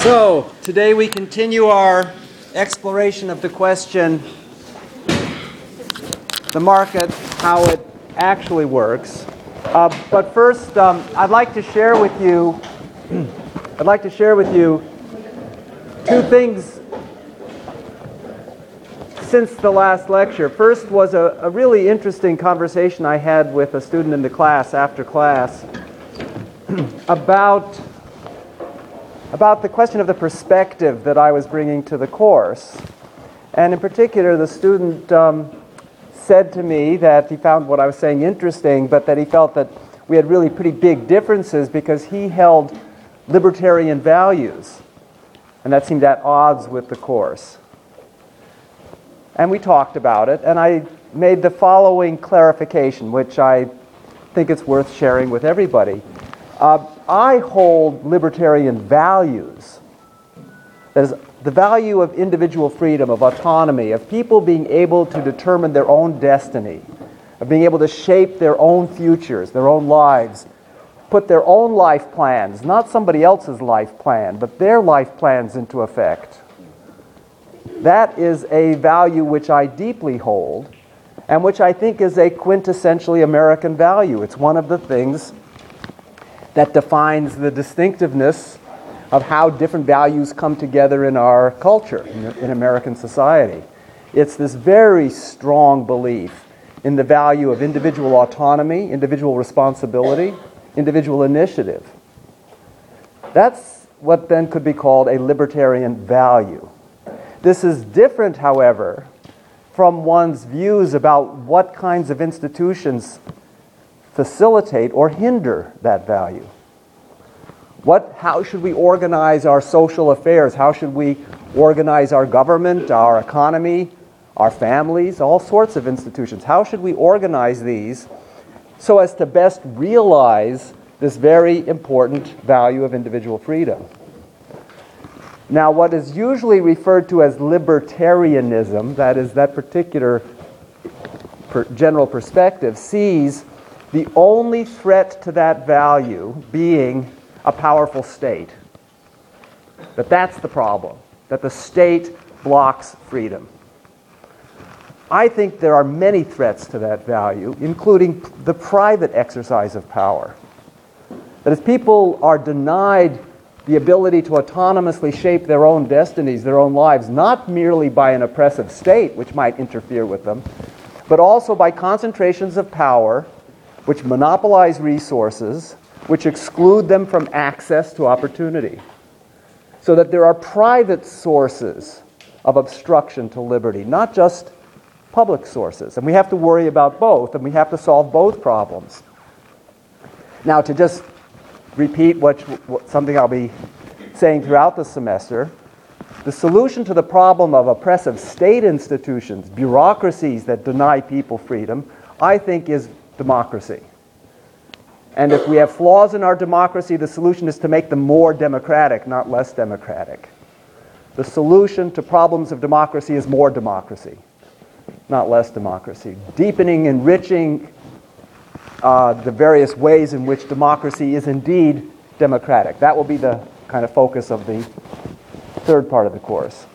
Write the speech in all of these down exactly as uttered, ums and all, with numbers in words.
So, today we continue our exploration of the question, the market, how it actually works. Uh, but first, um, I'd like to share with you, I'd like to share with you two things since the last lecture. First was a, a really interesting conversation I had with a student in the class after class about about the question of the perspective that I was bringing to the course. And in particular, the student um, said to me that he found what I was saying interesting, but that he felt that we had really pretty big differences because he held libertarian values, and that seemed at odds with the course. And we talked about it, and I made the following clarification, which I think it's worth sharing with everybody. Uh, I hold libertarian values. That is, the value of individual freedom, of autonomy, of people being able to determine their own destiny, of being able to shape their own futures, their own lives, put their own life plans, not somebody else's life plan, but their life plans into effect. That is a value which I deeply hold, and which I think is a quintessentially American value. It's one of the things that defines the distinctiveness of how different values come together in our culture, in, in American society. It's this very strong belief in the value of individual autonomy, individual responsibility, individual initiative. That's what then could be called a libertarian value. This is different, however, from one's views about what kinds of institutions facilitate or hinder that value. What, how should we organize our social affairs? How should we organize our government, our economy, our families, all sorts of institutions? How should we organize these so as to best realize this very important value of individual freedom? Now, what is usually referred to as libertarianism, that is, that particular per general perspective, sees the only threat to that value being a powerful state. That that's the problem, that the state blocks freedom. I think there are many threats to that value, including the private exercise of power. That as people are denied the ability to autonomously shape their own destinies, their own lives, not merely by an oppressive state, which might interfere with them, but also by concentrations of power which monopolize resources, which exclude them from access to opportunity. So that there are private sources of obstruction to liberty, not just public sources. And we have to worry about both, and we have to solve both problems. Now, to just repeat what, what something I'll be saying throughout the semester, the solution to the problem of oppressive state institutions, bureaucracies that deny people freedom, I think is democracy. And if we have flaws in our democracy, the solution is to make them more democratic, not less democratic. The solution to problems of democracy is more democracy, not less democracy. Deepening, enriching uh, the various ways in which democracy is indeed democratic. That will be the kind of focus of the third part of the course.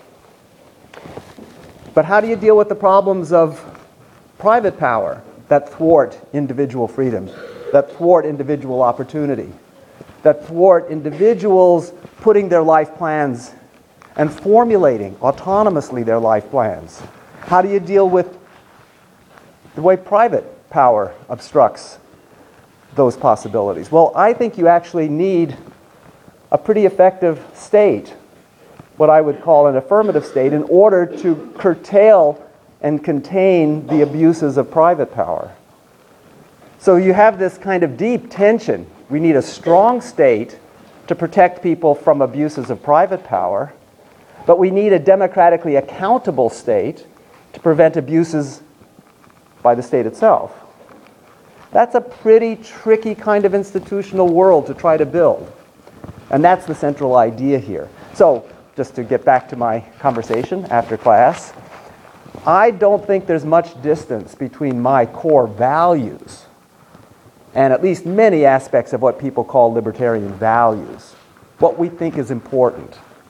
But how do you deal with the problems of private power that thwart individual freedom, that thwart individual opportunity, that thwart individuals putting their life plans and formulating autonomously their life plans? How do you deal with the way private power obstructs those possibilities? Well, I think you actually need a pretty effective state, what I would call an affirmative state, in order to curtail and contain the abuses of private power. So you have this kind of deep tension. We need a strong state to protect people from abuses of private power, but we need a democratically accountable state to prevent abuses by the state itself. That's a pretty tricky kind of institutional world to try to build. And that's the central idea here. So, just to get back to my conversation after class, I don't think there's much distance between my core values and at least many aspects of what people call libertarian values, what we think is important.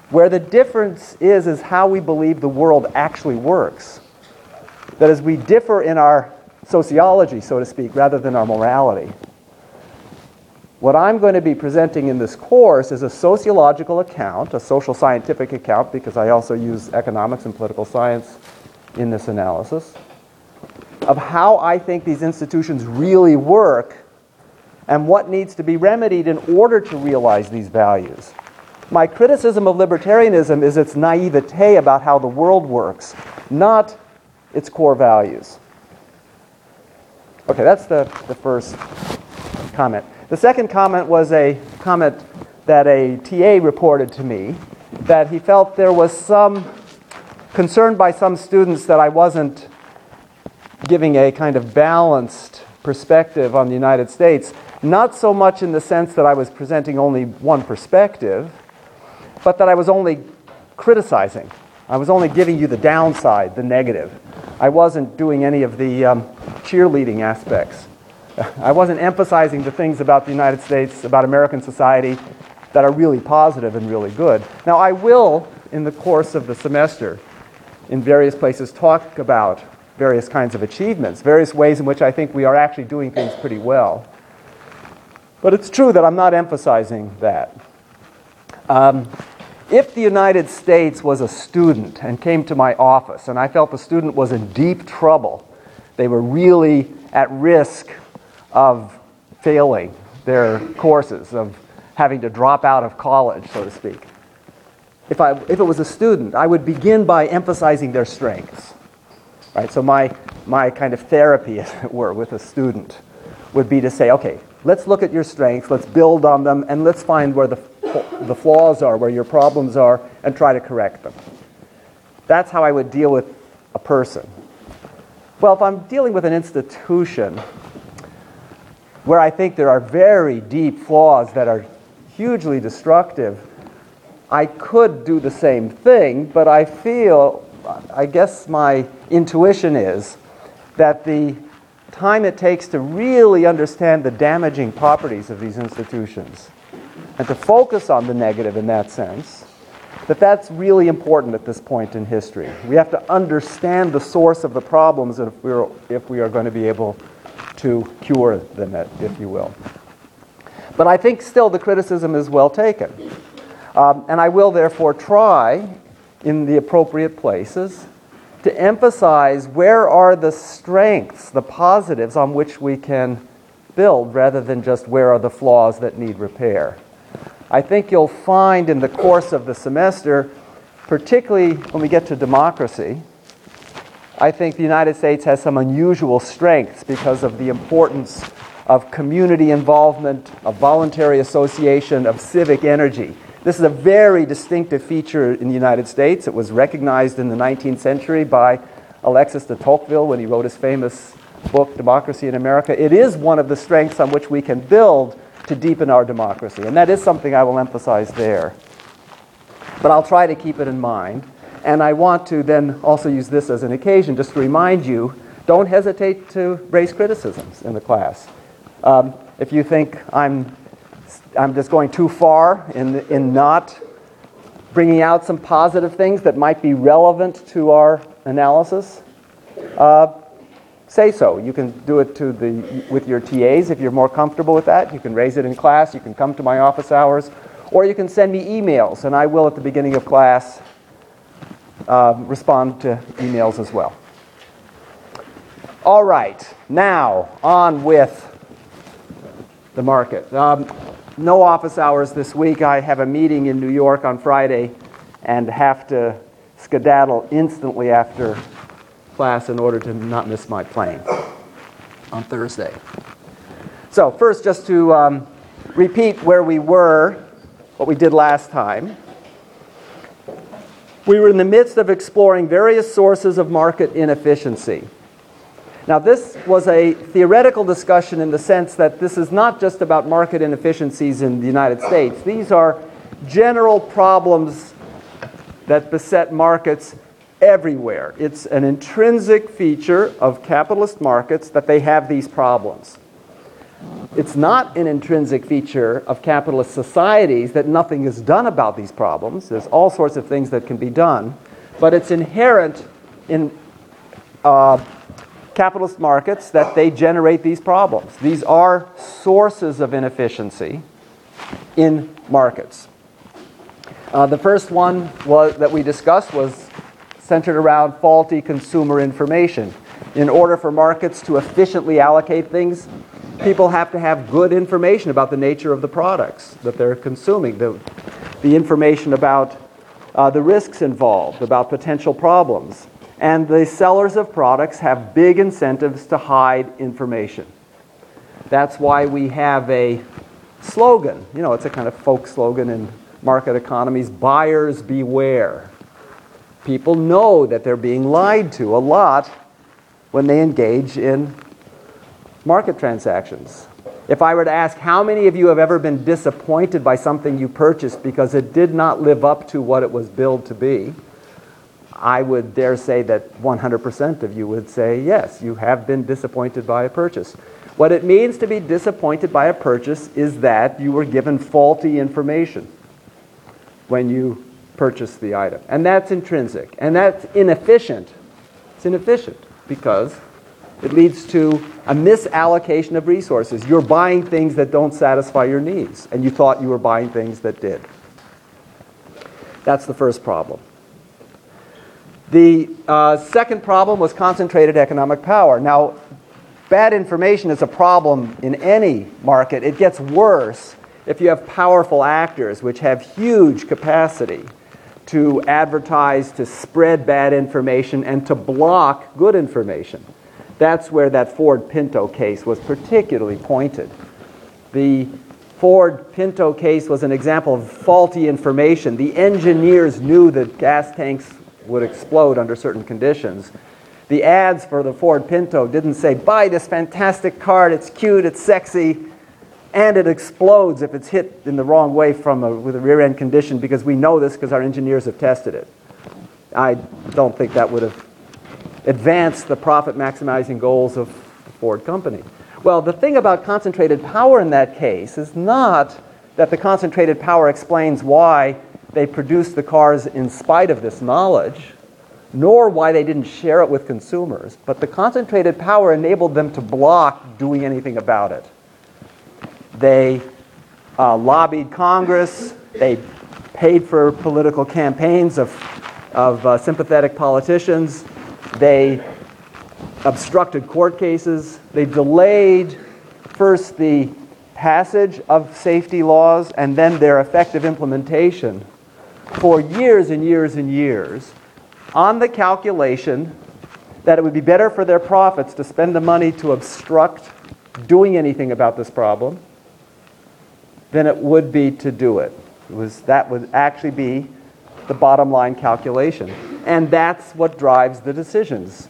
Where the difference is, is how we believe the world actually works. That is, we differ in our sociology, so to speak, rather than our morality. What I'm going to be presenting in this course is a sociological account, a social scientific account, because I also use economics and political science in this analysis, of how I think these institutions really work and what needs to be remedied in order to realize these values. My criticism of libertarianism is its naivete about how the world works, not its core values. Okay, that's the, the first comment. The second comment was a comment that a T A reported to me, that he felt there was some concern by some students that I wasn't giving a kind of balanced perspective on the United States, not so much in the sense that I was presenting only one perspective, but that I was only criticizing. I was only giving you the downside, the negative. I wasn't doing any of the um, cheerleading aspects. I wasn't emphasizing the things about the United States, about American society, that are really positive and really good. Now, I will, in the course of the semester, in various places, talk about various kinds of achievements, various ways in which I think we are actually doing things pretty well. But it's true that I'm not emphasizing that. Um, if the United States was a student and came to my office and I felt the student was in deep trouble, they were really at risk of failing their courses, of having to drop out of college, so to speak. If, I, if it was a student, I would begin by emphasizing their strengths. Right? So my, my kind of therapy, as it were, with a student would be to say, okay, let's look at your strengths, let's build on them, and let's find where the, the flaws are, where your problems are, and try to correct them. That's how I would deal with a person. Well, if I'm dealing with an institution where I think there are very deep flaws that are hugely destructive, I could do the same thing, but I feel, I guess my intuition is that the time it takes to really understand the damaging properties of these institutions and to focus on the negative in that sense, that that's really important at this point in history. We have to understand the source of the problems if we're, if we are going to be able to cure them, if you will. But I think still the criticism is well taken. Um, and I will therefore try, in the appropriate places, to emphasize where are the strengths, the positives on which we can build, rather than just where are the flaws that need repair. I think you'll find in the course of the semester, particularly when we get to democracy, I think the United States has some unusual strengths because of the importance of community involvement, of voluntary association, of civic energy. This is a very distinctive feature in the United States. It was recognized in the nineteenth century by Alexis de Tocqueville when he wrote his famous book, Democracy in America. It is one of the strengths on which we can build to deepen our democracy, and that is something I will emphasize there. But I'll try to keep it in mind. And I want to then also use this as an occasion just to remind you, don't hesitate to raise criticisms in the class. Um, if you think I'm, I'm just going too far in, in not bringing out some positive things that might be relevant to our analysis, uh, say so. You can do it to the, with your T As if you're more comfortable with that. You can raise it in class. You can come to my office hours. Or you can send me emails, and I will at the beginning of class Uh, respond to emails as well. All right, now on with the market. Um, no office hours this week. I have a meeting in New York on Friday and have to skedaddle instantly after class in order to not miss my plane on Thursday. So first, just to um, repeat where we were, what we did last time. We were in the midst of exploring various sources of market inefficiency. Now, this was a theoretical discussion in the sense that this is not just about market inefficiencies in the United States. These are general problems that beset markets everywhere. It's an intrinsic feature of capitalist markets that they have these problems. It's not an intrinsic feature of capitalist societies that nothing is done about these problems. There's all sorts of things that can be done, but it's inherent in uh, capitalist markets that they generate these problems. These are sources of inefficiency in markets. Uh, the first one was, that we discussed was centered around faulty consumer information. In order for markets to efficiently allocate things, people have to have good information about the nature of the products that they're consuming, the, the information about uh, the risks involved, about potential problems. And the sellers of products have big incentives to hide information. That's why we have a slogan. You know, it's a kind of folk slogan in market economies, buyers beware. People know that they're being lied to a lot when they engage in market transactions. If I were to ask how many of you have ever been disappointed by something you purchased because it did not live up to what it was billed to be, I would dare say that one hundred percent of you would say, yes, you have been disappointed by a purchase. What it means to be disappointed by a purchase is that you were given faulty information when you purchased the item. And that's intrinsic. And that's inefficient. It's inefficient because it leads to a misallocation of resources. You're buying things that don't satisfy your needs, and you thought you were buying things that did. That's the first problem. The uh, second problem was concentrated economic power. Now, bad information is a problem in any market. It gets worse if you have powerful actors which have huge capacity to advertise, to spread bad information, and to block good information. That's where that Ford Pinto case was particularly pointed. The Ford Pinto case was an example of faulty information. The engineers knew that gas tanks would explode under certain conditions. The ads for the Ford Pinto didn't say, buy this fantastic car, it's cute, it's sexy, and it explodes if it's hit in the wrong way from a, with a rear-end condition, because we know this because our engineers have tested it. I don't think that would have advanced the profit-maximizing goals of the Ford company. Well, the thing about concentrated power in that case is not that the concentrated power explains why they produced the cars in spite of this knowledge, nor why they didn't share it with consumers, but the concentrated power enabled them to block doing anything about it. They uh, lobbied Congress, they paid for political campaigns of, of uh, sympathetic politicians, they obstructed court cases, they delayed first the passage of safety laws and then their effective implementation for years and years and years on the calculation that it would be better for their profits to spend the money to obstruct doing anything about this problem than it would be to do it. It was, that would actually be the bottom line calculation. And that's what drives the decisions.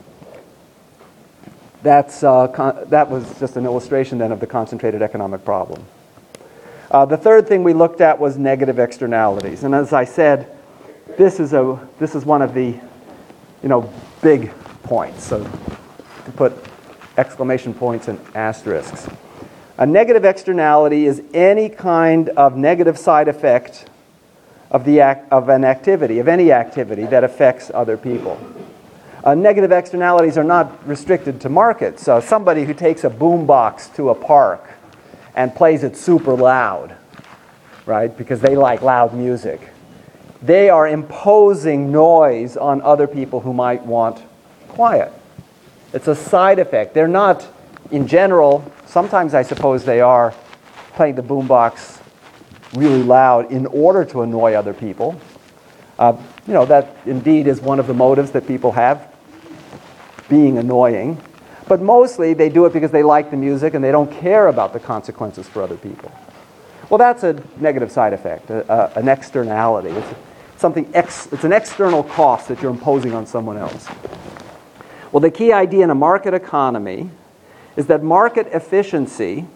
That's, uh, con- that was just an illustration then of the concentrated economic problem. Uh, the third thing we looked at was negative externalities. And as I said, this is, a, this is one of the you know, big points. So to put exclamation points and asterisks. A negative externality is any kind of negative side effect of, the act, of an activity, of any activity that affects other people. Uh, negative externalities are not restricted to markets. Uh, somebody who takes a boombox to a park and plays it super loud, right, because they like loud music, they are imposing noise on other people who might want quiet. It's a side effect. They're not, in general, sometimes I suppose they are playing the boombox really loud in order to annoy other people. Uh, you know, that indeed is one of the motives that people have, being annoying. But mostly they do it because they like the music and they don't care about the consequences for other people. Well, that's a negative side effect, a, a, an externality. It's something ex, it's an external cost that you're imposing on someone else. Well, the key idea in a market economy is that market efficiency,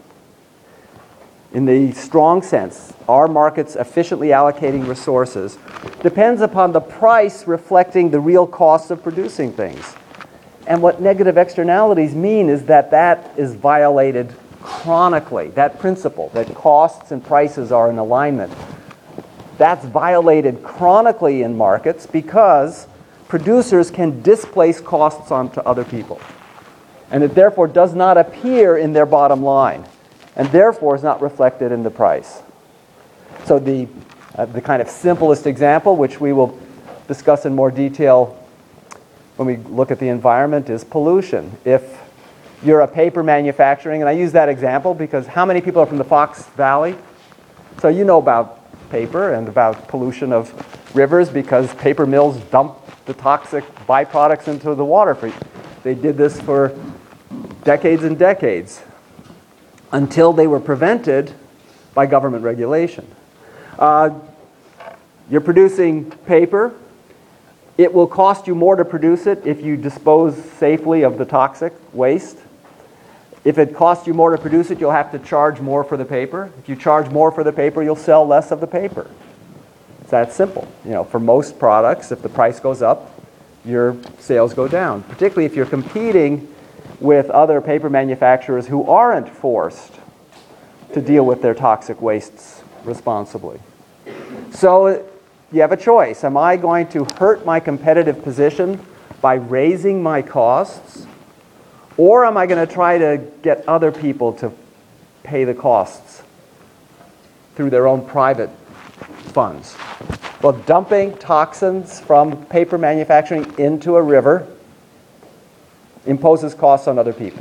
in the strong sense, are markets efficiently allocating resources, depends upon the price reflecting the real cost of producing things. And what negative externalities mean is that that is violated chronically. That principle, that costs and prices are in alignment, that's violated chronically in markets because producers can displace costs onto other people. And it therefore does not appear in their bottom line, and therefore is not reflected in the price. So the, uh, the kind of simplest example, which we will discuss in more detail when we look at the environment, is pollution. If you're a paper manufacturing, and I use that example because how many people are from the Fox Valley? So you know about paper and about pollution of rivers because paper mills dump the toxic byproducts into the water. For, they did this for decades and decades until they were prevented by government regulation. Uh, you're producing paper. It will cost you more to produce it if you dispose safely of the toxic waste. If it costs you more to produce it, you'll have to charge more for the paper. If you charge more for the paper, you'll sell less of the paper. It's that simple. You know, for most products, if the price goes up, your sales go down, particularly if you're competing with other paper manufacturers who aren't forced to deal with their toxic wastes responsibly. So you have a choice. Am I going to hurt my competitive position by raising my costs? Or am I going to try to get other people to pay the costs through their own private funds? Well, dumping toxins from paper manufacturing into a river imposes costs on other people.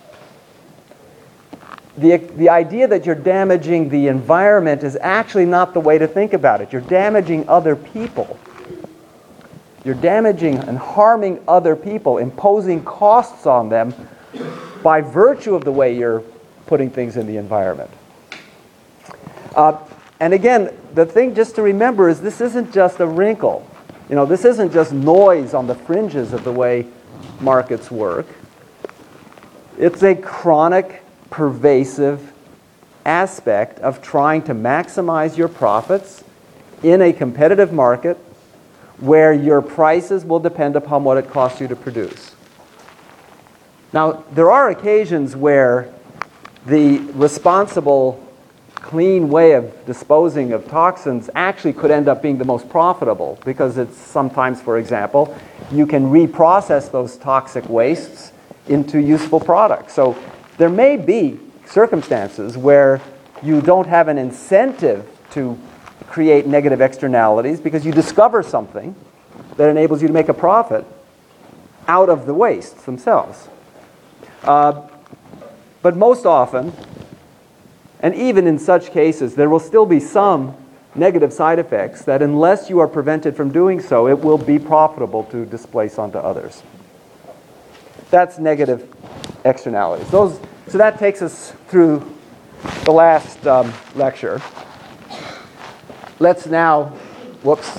The, the idea that you're damaging the environment is actually not the way to think about it. You're damaging other people. You're damaging and harming other people, imposing costs on them by virtue of the way you're putting things in the environment. Uh, and again, the thing just to remember is this isn't just a wrinkle. You know, this isn't just noise on the fringes of the way markets work. It's a chronic, pervasive aspect of trying to maximize your profits in a competitive market where your prices will depend upon what it costs you to produce. Now, there are occasions where the responsible, clean way of disposing of toxins actually could end up being the most profitable because it's sometimes, for example, you can reprocess those toxic wastes into useful products. So there may be circumstances where you don't have an incentive to create negative externalities because you discover something that enables you to make a profit out of the wastes themselves. Uh, but most often, and even in such cases, there will still be some negative side effects that unless you are prevented from doing so, it will be profitable to displace onto others. That's negative externalities. Those, so that takes us through the last um, lecture. Let's now, whoops,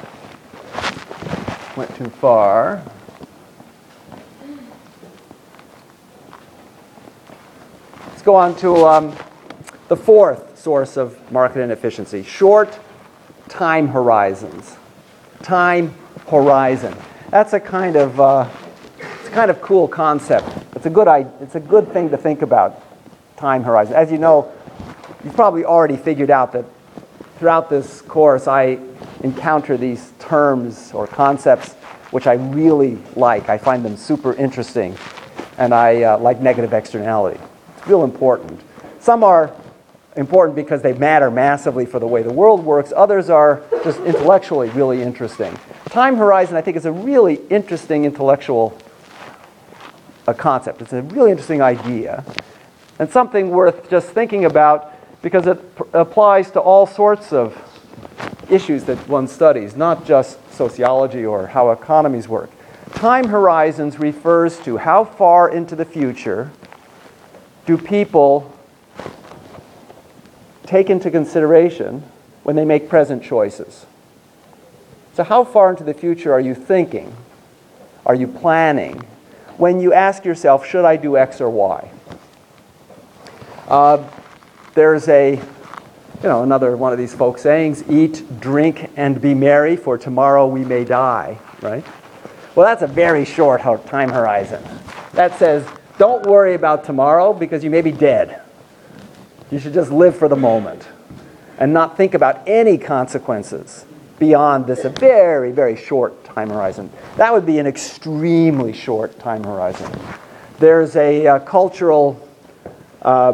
went too far. Let's go on to um, the fourth source of market inefficiency, short time horizons. Time horizon. That's a kind of uh, it's a kind of cool concept. It's a good it's a good thing to think about. Time horizon. As you know, you've probably already figured out that throughout this course, I encounter these terms or concepts which I really like. I find them super interesting, and I uh, like negative externality. It's real important. Some are important because they matter massively for the way the world works. Others are just intellectually really interesting. Time horizon, I think, is a really interesting intellectual uh, concept. It's a really interesting idea, and something worth just thinking about because it pr- applies to all sorts of issues that one studies, not just sociology or how economies work. Time horizons refers to how far into the future do people take into consideration when they make present choices. So how far into the future are you thinking? Are you planning? When you ask yourself, should I do X or Y? Uh, there's a, you know, another one of these folk sayings, eat, drink, and be merry, for tomorrow we may die, right? Well, that's a very short time horizon. That says, don't worry about tomorrow because you may be dead, You should just live for the moment and not think about any consequences beyond this a very, very short time horizon. That would be an extremely short time horizon. There's a uh, cultural uh,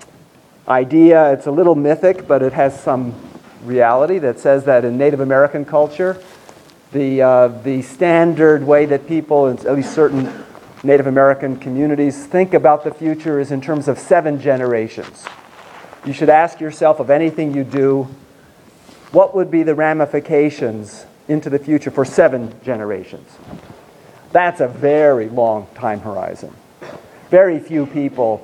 idea, it's a little mythic, but it has some reality, that says that in Native American culture, the, uh, the standard way that people, at least certain Native American communities, think about the future is in terms of seven generations. You should ask yourself, of anything you do, what would be the ramifications into the future for seven generations? That's a very long time horizon. Very few people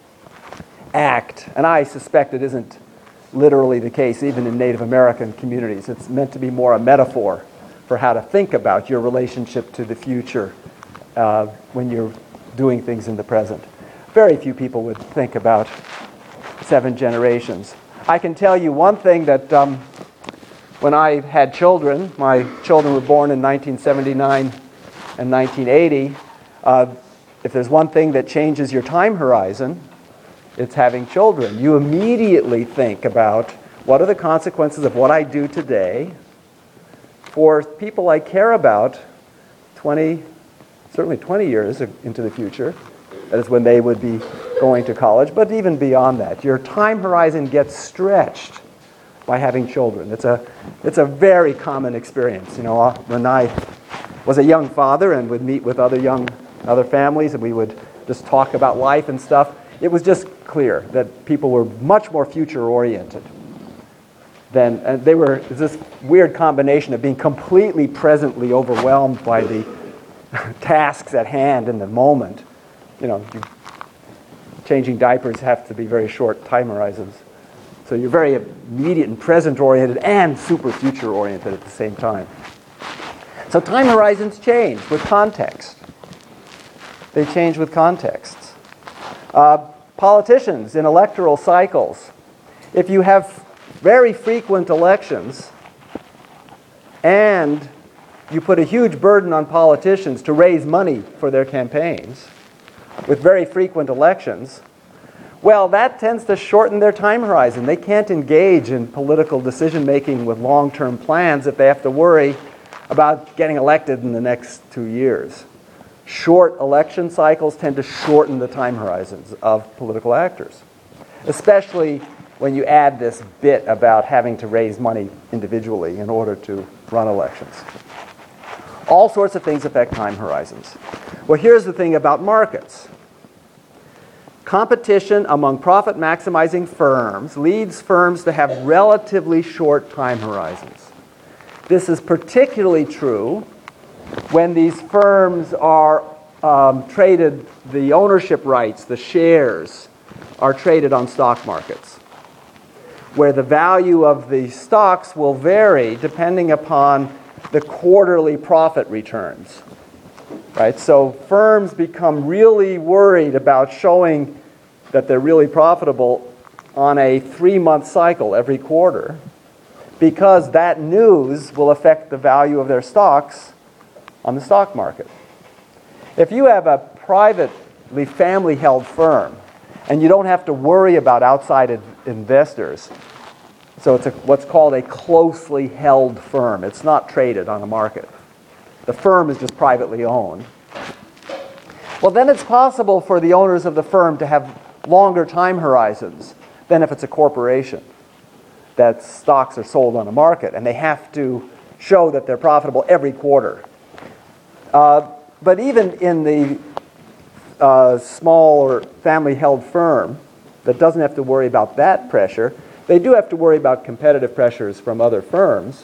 act, and I suspect it isn't literally the case even in Native American communities. It's meant to be more a metaphor for how to think about your relationship to the future uh, when you're doing things in the present. Very few people would think about seven generations. I can tell you one thing, that um, when I had children, my children were born in nineteen seventy-nine and nineteen eighty, uh, if there's one thing that changes your time horizon, it's having children. You immediately think about what are the consequences of what I do today for people I care about twenty, certainly twenty years into the future. That is when they would be going to college, but even beyond that. Your time horizon gets stretched by having children. It's a, it's a very common experience. You know, when I was a young father and would meet with other young, other families, and we would just talk about life and stuff, it was just clear that people were much more future-oriented than, and they were this weird combination of being completely presently overwhelmed by the tasks at hand in the moment. You know, you, changing diapers have to be very short time horizons. So you're very immediate and present-oriented and super future-oriented at the same time. So time horizons change with context. They change with contexts. Uh, politicians in electoral cycles, if you have very frequent elections and you put a huge burden on politicians to raise money for their campaigns with very frequent elections, well, that tends to shorten their time horizon. They can't engage in political decision-making with long-term plans if they have to worry about getting elected in the next two years. Short election cycles tend to shorten the time horizons of political actors, especially when you add this bit about having to raise money individually in order to run elections. All sorts of things affect time horizons. Well, here's the thing about markets. Competition among profit-maximizing firms leads firms to have relatively short time horizons. This is particularly true when these firms are um, traded, the ownership rights, the shares, are traded on stock markets, where the value of the stocks will vary depending upon the quarterly profit returns. Right? So firms become really worried about showing that they're really profitable on a three-month cycle every quarter, because that news will affect the value of their stocks on the stock market. If you have a privately family-held firm and you don't have to worry about outside in- investors, so it's a, what's called a closely held firm. It's not traded on a market. The firm is just privately owned. Well, then it's possible for the owners of the firm to have longer time horizons than if it's a corporation that stocks are sold on a market and they have to show that they're profitable every quarter. Uh, but even in the uh, small or family-held firm that doesn't have to worry about that pressure, they do have to worry about competitive pressures from other firms.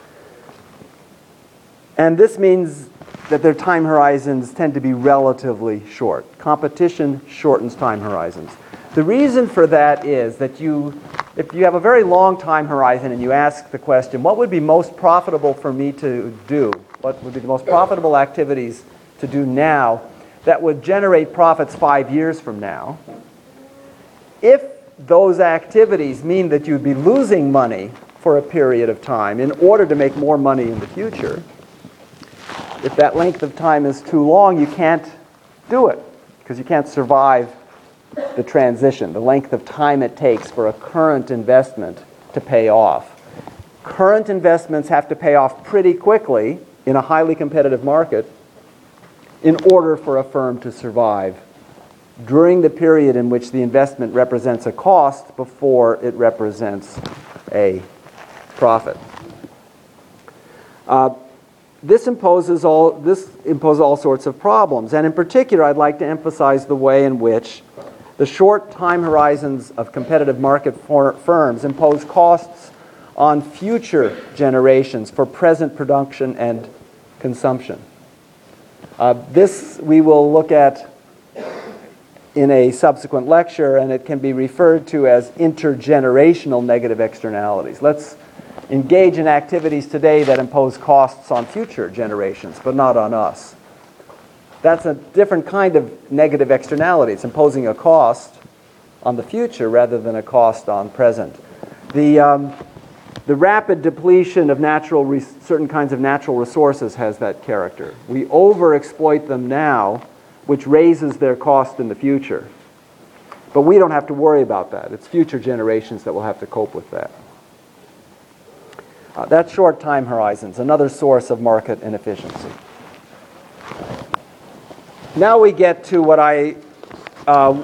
And this means that their time horizons tend to be relatively short. Competition shortens time horizons. The reason for that is that you, if you have a very long time horizon and you ask the question, what would be most profitable for me to do? What would be the most profitable activities to do now that would generate profits five years from now? If those activities mean that you'd be losing money for a period of time in order to make more money in the future, if that length of time is too long, you can't do it because you can't survive the transition, the length of time it takes for a current investment to pay off. Current investments have to pay off pretty quickly in a highly competitive market in order for a firm to survive during the period in which the investment represents a cost before it represents a profit. Uh, this imposes all this imposes all sorts of problems, and in particular, I'd like to emphasize the way in which the short time horizons of competitive market for firms impose costs on future generations for present production and consumption. Uh, this we will look at in a subsequent lecture, and it can be referred to as intergenerational negative externalities. Let's engage in activities today that impose costs on future generations, but not on us. That's a different kind of negative externality. It's imposing a cost on the future rather than a cost on present. The, um, the rapid depletion of natural res- certain kinds of natural resources has that character. We overexploit them now, which raises their cost in the future. But we don't have to worry about that. It's future generations that will have to cope with that. Uh, that's short time horizons, another source of market inefficiency. Now we get to what I, uh,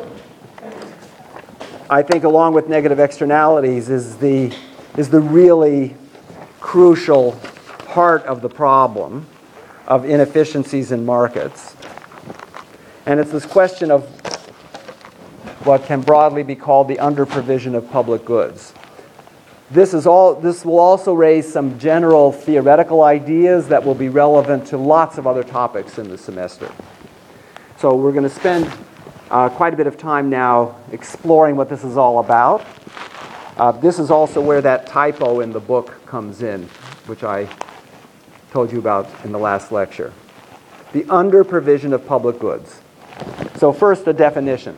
I think, along with negative externalities, is the, is the really crucial part of the problem of inefficiencies in markets. And it's this question of what can broadly be called the underprovision of public goods. This, is all, this will also raise some general theoretical ideas that will be relevant to lots of other topics in the semester. So we're going to spend uh, quite a bit of time now exploring what this is all about. Uh, this is also where that typo in the book comes in, which I told you about in the last lecture. The underprovision of public goods. So first, a definition.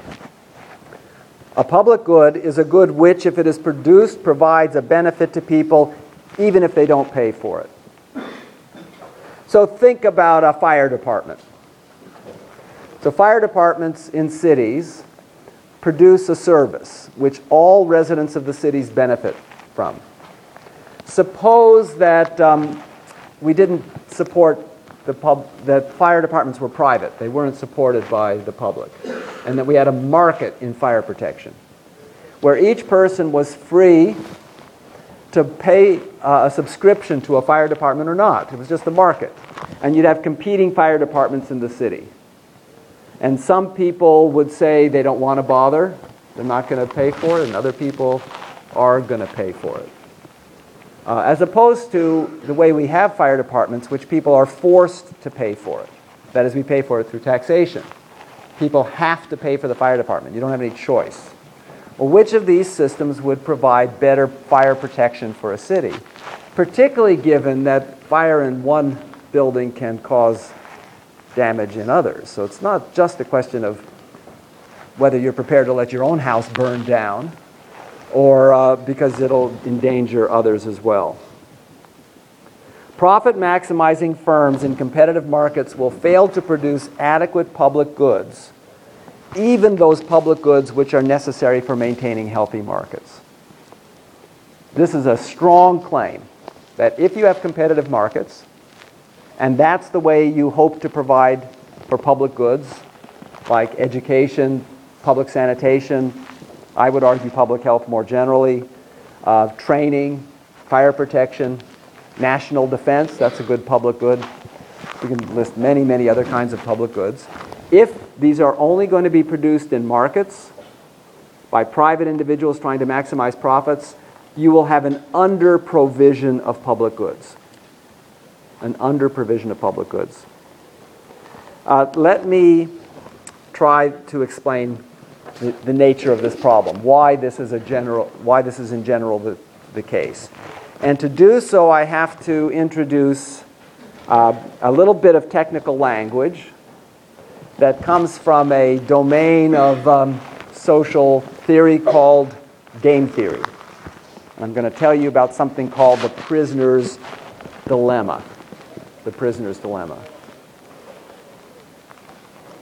A public good is a good which, if it is produced, provides a benefit to people even if they don't pay for it. So think about a fire department. So fire departments in cities produce a service which all residents of the cities benefit from. Suppose that um, we didn't support the pub, that fire departments were private. They weren't supported by the public. And that we had a market in fire protection where each person was free to pay uh, a subscription to a fire department or not. It was just the market. And you'd have competing fire departments in the city. And some people would say they don't want to bother, they're not going to pay for it, and other people are going to pay for it. Uh, as opposed to the way we have fire departments, which people are forced to pay for it. That is, we pay for it through taxation. People have to pay for the fire department. You don't have any choice. Well, which of these systems would provide better fire protection for a city? Particularly given that fire in one building can cause damage in others. So it's not just a question of whether you're prepared to let your own house burn down or uh, because it'll endanger others as well. Profit-maximizing firms in competitive markets will fail to produce adequate public goods, even those public goods which are necessary for maintaining healthy markets. This is a strong claim that if you have competitive markets, and that's the way you hope to provide for public goods, like education, public sanitation, I would argue public health more generally, uh, training, fire protection, national defense, that's a good public good. We can list many, many other kinds of public goods. If these are only going to be produced in markets by private individuals trying to maximize profits, you will have an under-provision of public goods. An under-provision of public goods. Uh, let me try to explain the, the nature of this problem, why this is a general, why this is in general the, the case. And to do so, I have to introduce uh, a little bit of technical language that comes from a domain of um, social theory called game theory. I'm going to tell you about something called the prisoner's dilemma. The prisoner's dilemma.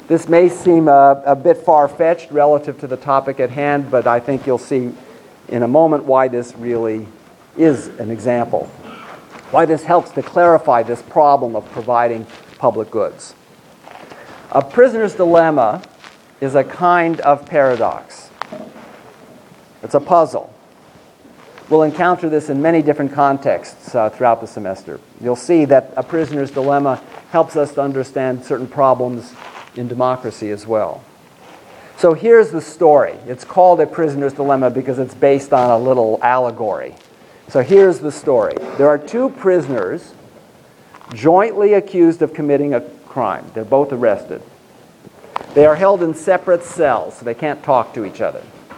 This may seem a, a bit far-fetched relative to the topic at hand, but I think you'll see in a moment why this really is an example, why this helps to clarify this problem of providing public goods. A prisoner's dilemma is a kind of paradox. It's a puzzle. We'll encounter this in many different contexts uh, throughout the semester. You'll see that a prisoner's dilemma helps us to understand certain problems in democracy as well. So here's the story. It's called a prisoner's dilemma because it's based on a little allegory. So here's the story. There are two prisoners jointly accused of committing a crime. They're both arrested. They are held in separate cells, so they can't talk to each other.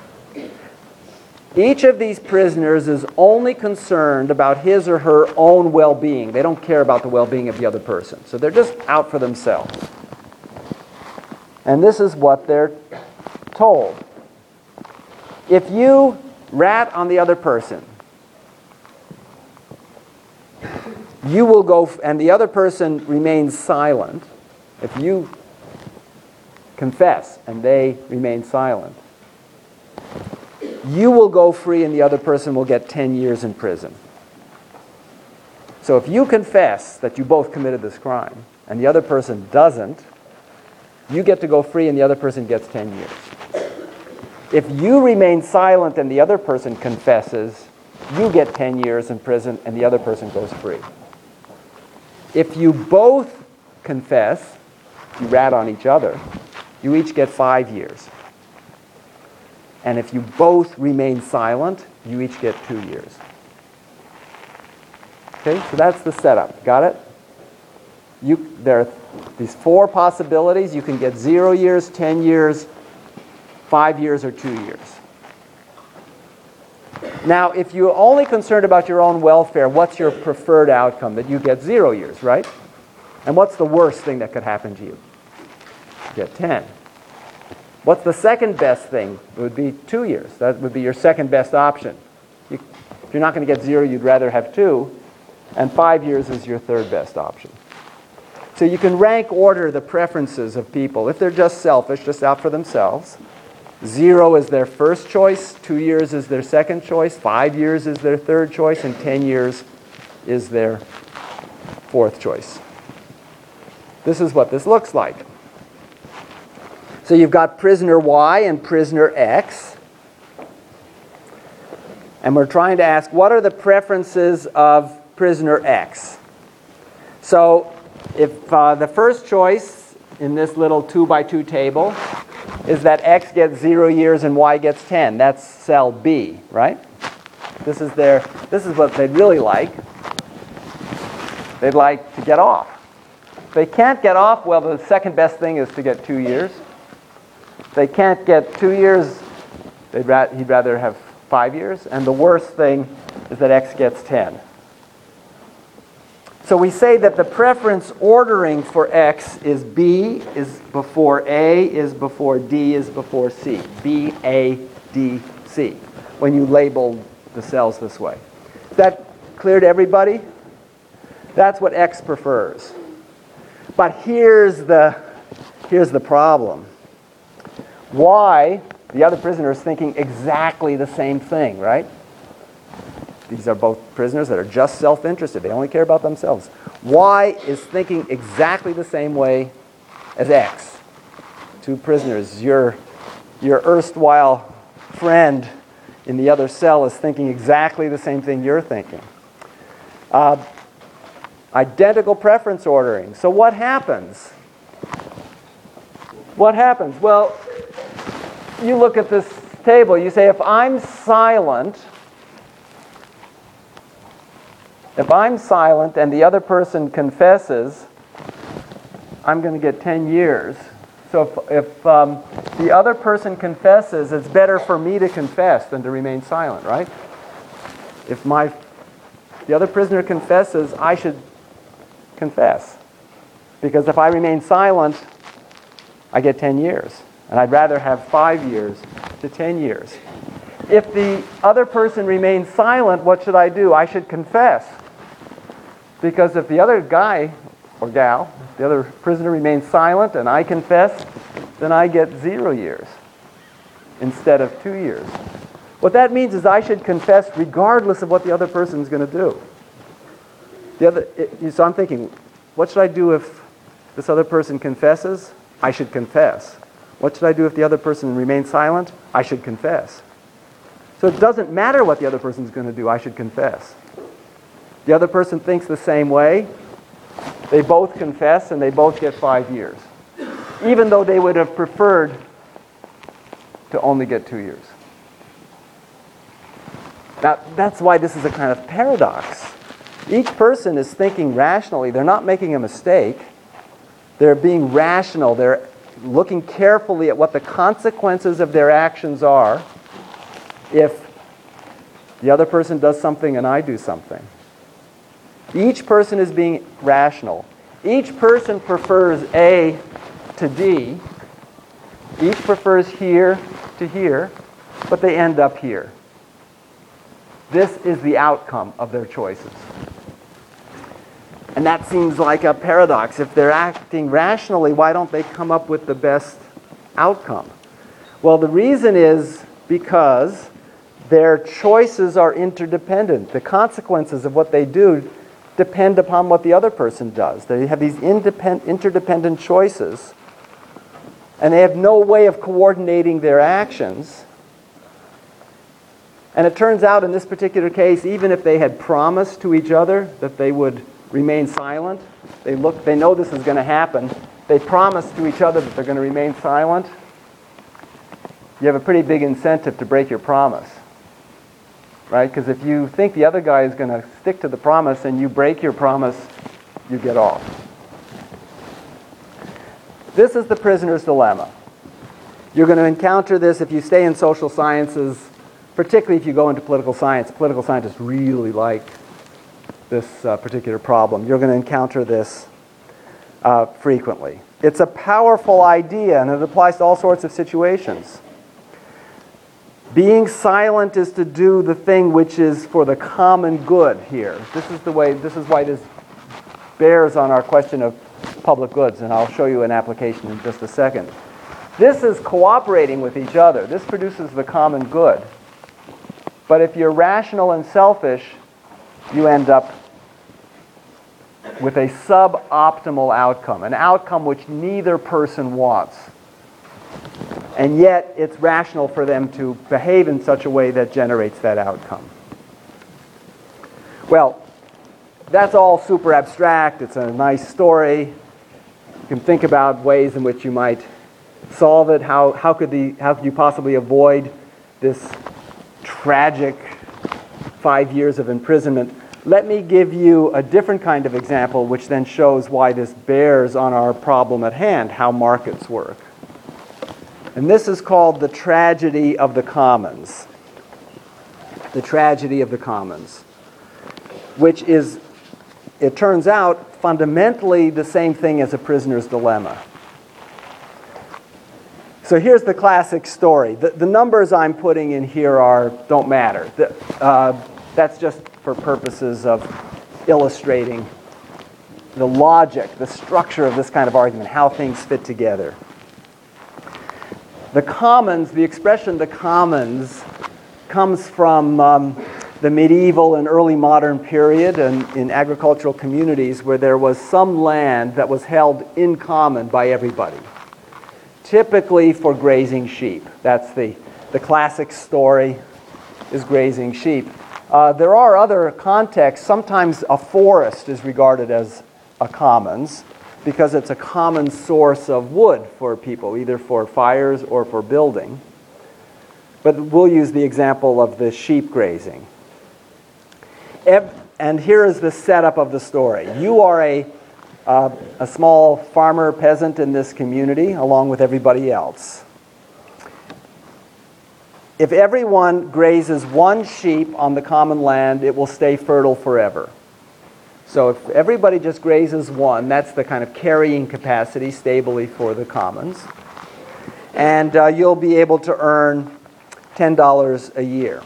Each of these prisoners is only concerned about his or her own well-being. They don't care about the well-being of the other person. So they're just out for themselves. And this is what they're told. If you rat on the other person, you will go, f- and the other person remains silent. If you confess and they remain silent, you will go free and the other person will get ten years in prison. So if you confess that you both committed this crime and the other person doesn't, you get to go free and the other person gets ten years. If you remain silent and the other person confesses, you get ten years in prison and the other person goes free. If you both confess, you rat on each other, you each get five years. And if you both remain silent, you each get two years. Okay, so that's the setup. Got it? You, there are these four possibilities. You can get zero years, ten years, five years, or two years. Now, if you're only concerned about your own welfare, what's your preferred outcome? That you get zero years, right? And what's the worst thing that could happen to you? You get ten. What's the second best thing? It would be two years. That would be your second best option. You, if you're not going to get zero, you'd rather have two. And five years is your third best option. So you can rank order the preferences of people. If they're just selfish, just out for themselves, zero is their first choice, two years is their second choice, five years is their third choice, and ten years is their fourth choice. This is what this looks like. So you've got prisoner Y and prisoner X. And we're trying to ask, what are the preferences of prisoner X? So if uh, the first choice in this little two by two table is that X gets zero years and Y gets ten, that's cell B, right? This is their, this is what they'd really like. They'd like to get off. If they can't get off, well, the second best thing is to get two years. If they can't get two years, they'd ra- he'd rather have five years. And the worst thing is that X gets ten. So we say that the preference ordering for X is B is before A is before D is before C. B, A, D, C. When you label the cells this way. Is that clear to everybody? That's what X prefers. But here's the, here's the problem. Y, the other prisoner, is thinking exactly the same thing, right? These are both prisoners that are just self-interested. They only care about themselves. Y is thinking exactly the same way as X. Two prisoners. Your, your erstwhile friend in the other cell is thinking exactly the same thing you're thinking. Uh, identical preference ordering. So what happens? What happens? Well, you look at this table. You say, if I'm silent... If I'm silent and the other person confesses, I'm going to get ten years. So if, if um, the other person confesses, it's better for me to confess than to remain silent, right? If my the other prisoner confesses, I should confess. Because if I remain silent, I get ten years. And I'd rather have five years to ten years. If the other person remains silent, what should I do? I should confess. Because if the other guy or gal, the other prisoner remains silent and I confess, then I get zero years instead of two years. What that means is I should confess regardless of what the other person is going to do. The other, it, so I'm thinking, what should I do if this other person confesses? I should confess. What should I do if the other person remains silent? I should confess. So it doesn't matter what the other person is going to do, I should confess. The other person thinks the same way. They both confess and they both get five years, even though they would have preferred to only get two years. Now, that's why this is a kind of paradox. Each person is thinking rationally. They're not making a mistake. They're being rational. They're looking carefully at what the consequences of their actions are if the other person does something and I do something. Each person is being rational. Each person prefers A to D. Each prefers here to here, but they end up here. This is the outcome of their choices. And that seems like a paradox. If they're acting rationally, why don't they come up with the best outcome? Well, the reason is because their choices are interdependent. The consequences of what they do depend upon what the other person does. They have these independent, interdependent choices, and they have no way of coordinating their actions. And it turns out in this particular case, even if they had promised to each other that they would remain silent, they look, they know this is going to happen, they promise to each other that they're going to remain silent, you have a pretty big incentive to break your promise. Right? Because if you think the other guy is going to stick to the promise and you break your promise, you get off. This is the prisoner's dilemma. You're going to encounter this if you stay in social sciences, particularly if you go into political science. Political scientists really like this uh, particular problem. You're going to encounter this uh, frequently. It's a powerful idea, and it applies to all sorts of situations. Being silent is to do the thing which is for the common good here. This is the way, this is why this bears on our question of public goods, and I'll show you an application in just a second. This is cooperating with each other. This produces the common good. But if you're rational and selfish, you end up with a suboptimal outcome, an outcome which neither person wants. And yet, it's rational for them to behave in such a way that generates that outcome. Well, that's all super abstract. It's a nice story. You can think about ways in which you might solve it. How, how, could, the, how could you possibly avoid this tragic five years of imprisonment? Let me give you a different kind of example, which then shows why this bears on our problem at hand, how markets work. And this is called the tragedy of the commons. The tragedy of the commons, which is, it turns out, fundamentally the same thing as a prisoner's dilemma. So here's the classic story. The, the numbers I'm putting in here are don't matter. The, uh, that's just for purposes of illustrating the logic, the structure of this kind of argument, how things fit together. The commons, the expression the commons, comes from um, the medieval and early modern period and in agricultural communities where there was some land that was held in common by everybody, typically for grazing sheep. That's the, the classic story, is grazing sheep. Uh, there are other contexts. Sometimes a forest is regarded as a commons, because it's a common source of wood for people, either for fires or for building. But we'll use the example of the sheep grazing. And here is the setup of the story. You are a, uh, a small farmer peasant in this community, along with everybody else. If everyone grazes one sheep on the common land, it will stay fertile forever. So if everybody just grazes one, that's the kind of carrying capacity stably for the commons. And uh, you'll be able to earn ten dollars a year.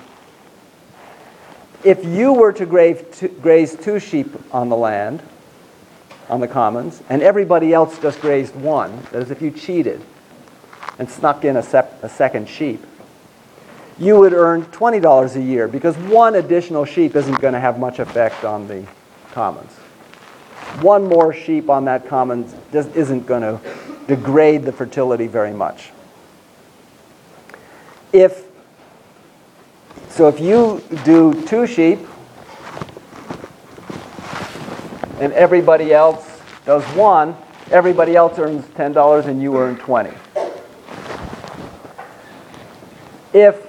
If you were to graze two, graze two sheep on the land, on the commons, and everybody else just grazed one, that is, if you cheated and snuck in a, sep- a second sheep, you would earn twenty dollars a year, because one additional sheep isn't going to have much effect on the commons. One more sheep on that commons just isn't going to degrade the fertility very much. If so, if you do two sheep and everybody else does one, everybody else earns ten dollars and you earn twenty. If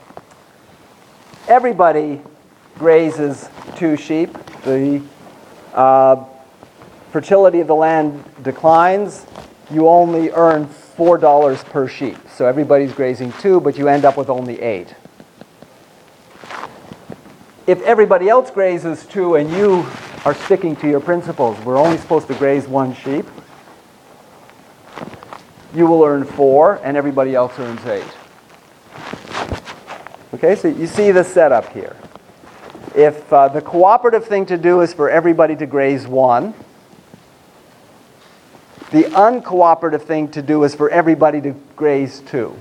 everybody grazes two sheep, the uh, fertility of the land declines. You only earn four dollars per sheep. So everybody's grazing two, but you end up with only eight. If everybody else grazes two and you are sticking to your principles, we're only supposed to graze one sheep, you will earn four and everybody else earns eight. Okay, so you see the setup here. If uh, the cooperative thing to do is for everybody to graze one, the uncooperative thing to do is for everybody to graze two.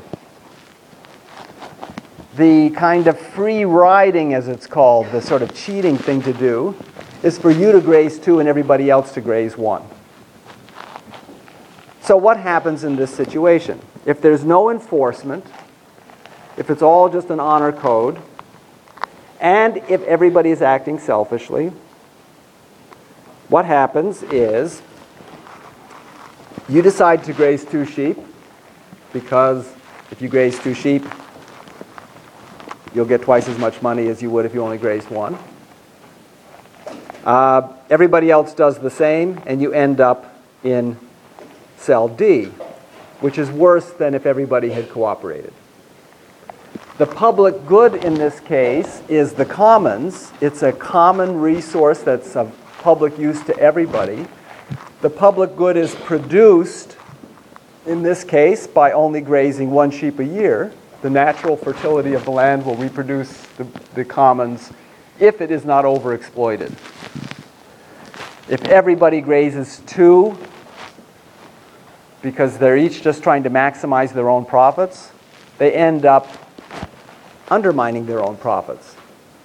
The kind of free riding, as it's called, the sort of cheating thing to do, is for you to graze two and everybody else to graze one. So what happens in this situation? If there's no enforcement, if it's all just an honor code, and if everybody is acting selfishly, what happens is you decide to graze two sheep, because if you graze two sheep, you'll get twice as much money as you would if you only grazed one. Uh, everybody else does the same, and you end up in cell D, which is worse than if everybody had cooperated. The public good in this case is the commons. It's a common resource that's of public use to everybody. The public good is produced, in this case, by only grazing one sheep a year. The natural fertility of the land will reproduce the, the commons if it is not overexploited. If everybody grazes two, because they're each just trying to maximize their own profits, they end up undermining their own profits.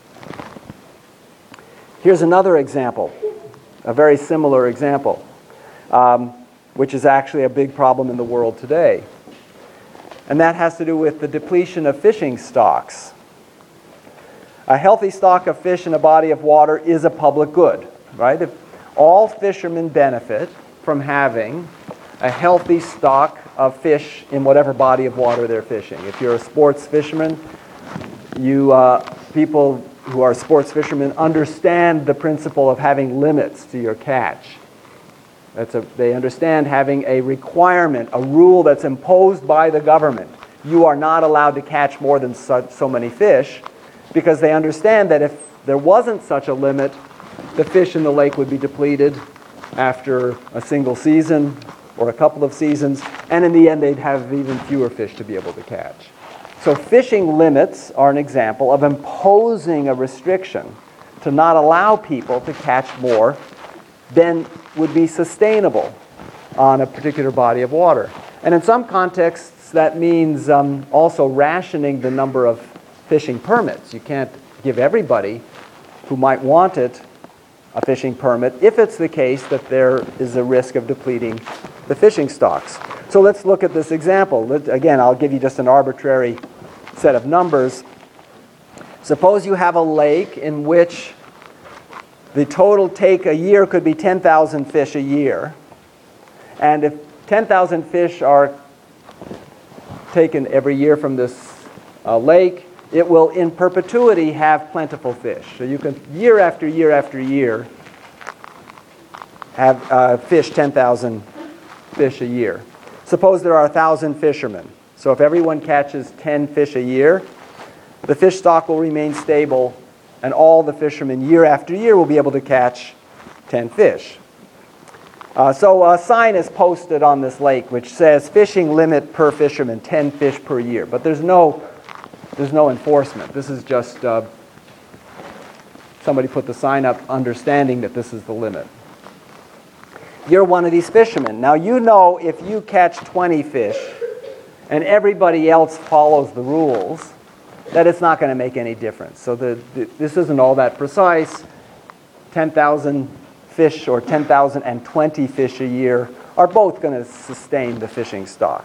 Here's another example, a very similar example, um, which is actually a big problem in the world today. And that has to do with the depletion of fishing stocks. A healthy stock of fish in a body of water is a public good, right? If all fishermen benefit from having a healthy stock of fish in whatever body of water they're fishing. If you're a sports fisherman, you uh, people who are sports fishermen understand the principle of having limits to your catch. That's a, they understand having a requirement, a rule that's imposed by the government. You are not allowed to catch more than so, so many fish, because they understand that if there wasn't such a limit, the fish in the lake would be depleted after a single season or a couple of seasons, and in the end they'd have even fewer fish to be able to catch. So fishing limits are an example of imposing a restriction to not allow people to catch more than would be sustainable on a particular body of water. And in some contexts, that means um, also rationing the number of fishing permits. You can't give everybody who might want it a fishing permit if it's the case that there is a risk of depleting the fishing stocks. So let's look at this example. Let, again, I'll give you just an arbitrary set of numbers. Suppose you have a lake in which the total take a year could be ten thousand fish a year. And if ten thousand fish are taken every year from this uh, lake, it will in perpetuity have plentiful fish. So you can, year after year after year, have uh, fish ten thousand fish a year. Suppose there are one thousand fishermen. So if everyone catches ten fish a year, the fish stock will remain stable, and all the fishermen year after year will be able to catch ten fish. Uh, so a sign is posted on this lake which says fishing limit per fisherman, ten fish per year. But there's no, there's no enforcement. This is just uh, somebody put the sign up understanding that this is the limit. you're one of these fishermen. Now you know if you catch twenty fish and everybody else follows the rules, that it's not going to make any difference. So the, the, this isn't all that precise. ten thousand fish or ten thousand twenty fish a year are both going to sustain the fishing stock.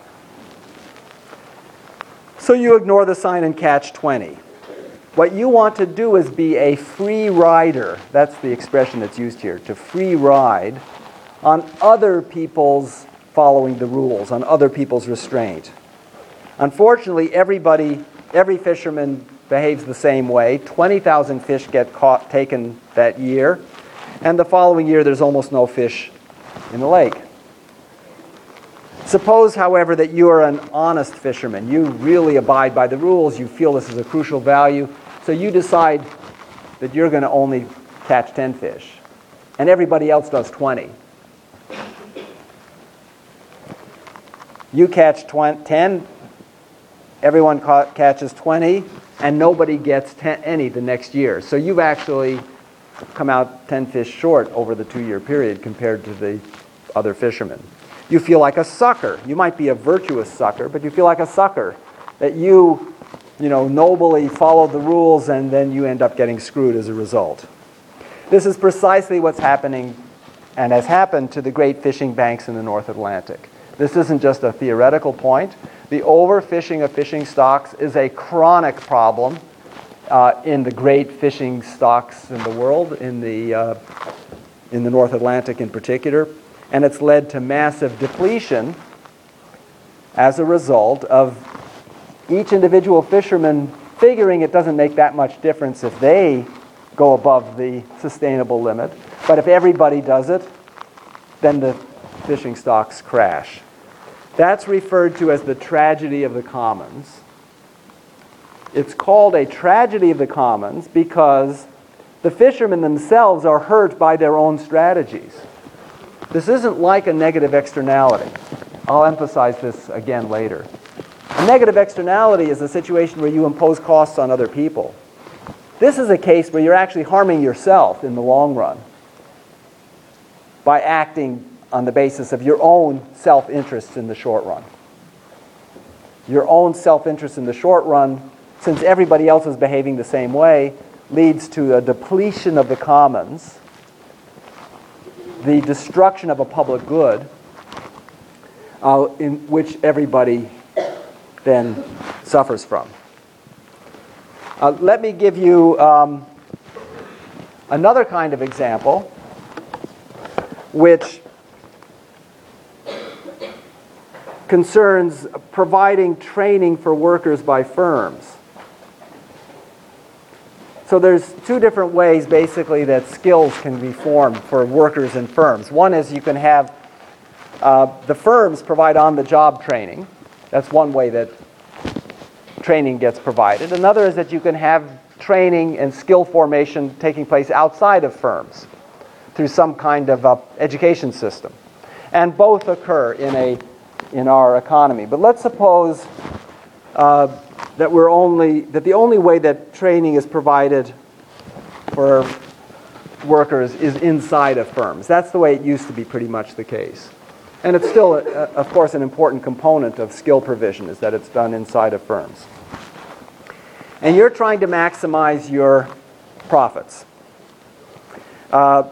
So you ignore the sign and catch twenty. What you want to do is be a free rider. That's the expression that's used here, to free ride on other people's following the rules, on other people's restraint. Unfortunately, everybody, every fisherman behaves the same way. twenty thousand fish get caught, taken that year, and the following year there's almost no fish in the lake. Suppose, however, that you are an honest fisherman. You really abide by the rules. You feel this is a crucial value. So you decide that you're going to only catch ten fish. And everybody else does twenty. You catch ten, everyone ca- catches twenty, and nobody gets ten, any the next year. So you've actually come out ten fish short over the two-year period compared to the other fishermen. You feel like a sucker. You might be a virtuous sucker, but you feel like a sucker that you, you know, nobly followed the rules and then you end up getting screwed as a result. This is precisely what's happening and has happened to the great fishing banks in the North Atlantic. This isn't just a theoretical point. The overfishing of fishing stocks is a chronic problem uh, in the great fishing stocks in the world, in the, uh, in the North Atlantic in particular. And it's led to massive depletion as a result of each individual fisherman figuring it doesn't make that much difference if they go above the sustainable limit. But if everybody does it, then the fishing stocks crash. That's referred to as the tragedy of the commons. It's called a tragedy of the commons because the fishermen themselves are hurt by their own strategies. This isn't like a negative externality. I'll emphasize this again later. A negative externality is a situation where you impose costs on other people. This is a case where you're actually harming yourself in the long run by acting on the basis of your own self-interest in the short run. Your own self-interest in the short run, since everybody else is behaving the same way, leads to a depletion of the commons, the destruction of a public good, uh, in which everybody then suffers from. Uh, let me give you um, another kind of example, which concerns providing training for workers by firms. So there's two different ways, basically, that skills can be formed for workers in firms. One is you can have uh, the firms provide on-the-job training. That's one way that training gets provided. Another is that you can have training and skill formation taking place outside of firms through some kind of uh, education system. And both occur in, a, in our economy. But let's suppose uh, that we're only that the only way that training is provided for workers is inside of firms. That's the way it used to be pretty much the case. And it's still, a, a, of course, an important component of skill provision is that it's done inside of firms. And you're trying to maximize your profits. Uh,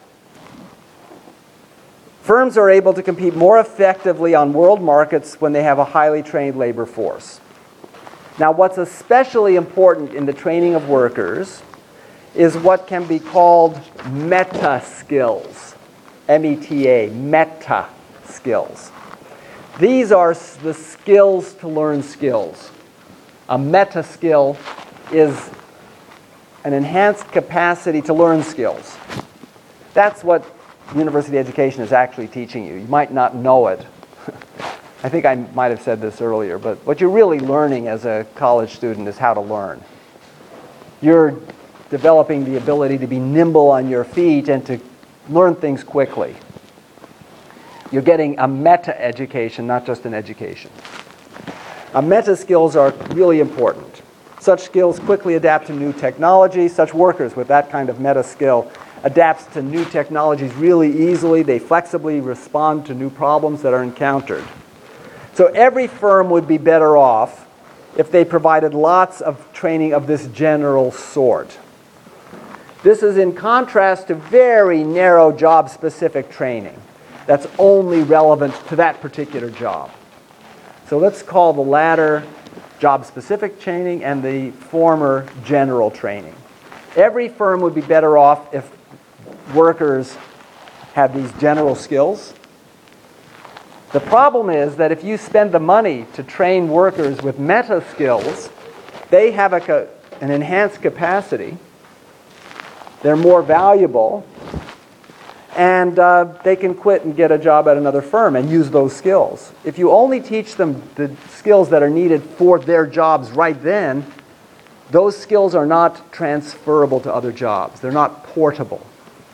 firms are able to compete more effectively on world markets when they have a highly trained labor force. Now, what's especially important in the training of workers is what can be called meta skills. M E T A, meta skills. These are the skills to learn skills. A meta skill is an enhanced capacity to learn skills. That's what university education is actually teaching you. You might not know it. I think I might have said this earlier, but what you're really learning as a college student is how to learn. You're developing the ability to be nimble on your feet and to learn things quickly. You're getting a meta education, not just an education. Uh, meta skills are really important. Such skills quickly adapt to new technology. Such workers with that kind of meta skill adapts to new technologies really easily. They flexibly respond to new problems that are encountered. So every firm would be better off if they provided lots of training of this general sort. This is in contrast to very narrow job-specific training that's only relevant to that particular job. So let's call the latter job-specific training and the former general training. Every firm would be better off if workers had these general skills. The problem is that if you spend the money to train workers with meta skills, they have a, an enhanced capacity, they're more valuable, and uh, they can quit and get a job at another firm and use those skills. If you only teach them the skills that are needed for their jobs right then, those skills are not transferable to other jobs. They're not portable.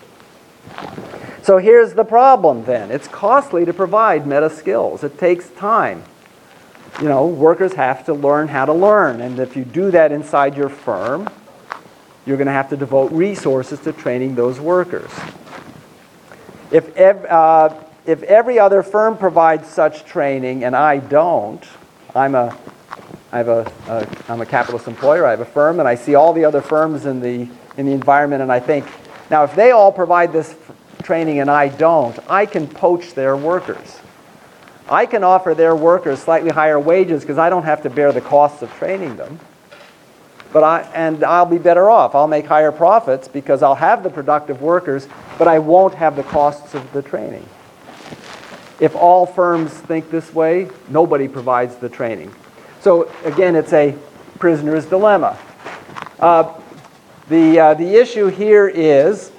So here's the problem then. It's costly to provide meta skills. It takes time. You know, workers have to learn how to learn. And if you do that inside your firm, you're going to have to devote resources to training those workers. If, ev- uh, if every other firm provides such training and I don't, I'm a, I have a, a, I'm a capitalist employer, I have a firm, and I see all the other firms in the, in the environment, and I think, now if they all provide this f- training and I don't, I can poach their workers. I can offer their workers slightly higher wages because I don't have to bear the costs of training them. But I, and I'll be better off. I'll make higher profits because I'll have the productive workers, but I won't have the costs of the training. If all firms think this way, nobody provides the training. So again, it's a prisoner's dilemma. Uh, the, uh, the issue here is,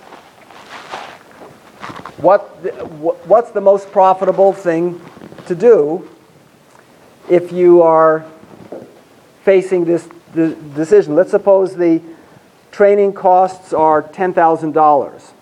what the, what's the most profitable thing to do if you are facing this the decision? Let's suppose the training costs are ten thousand dollars.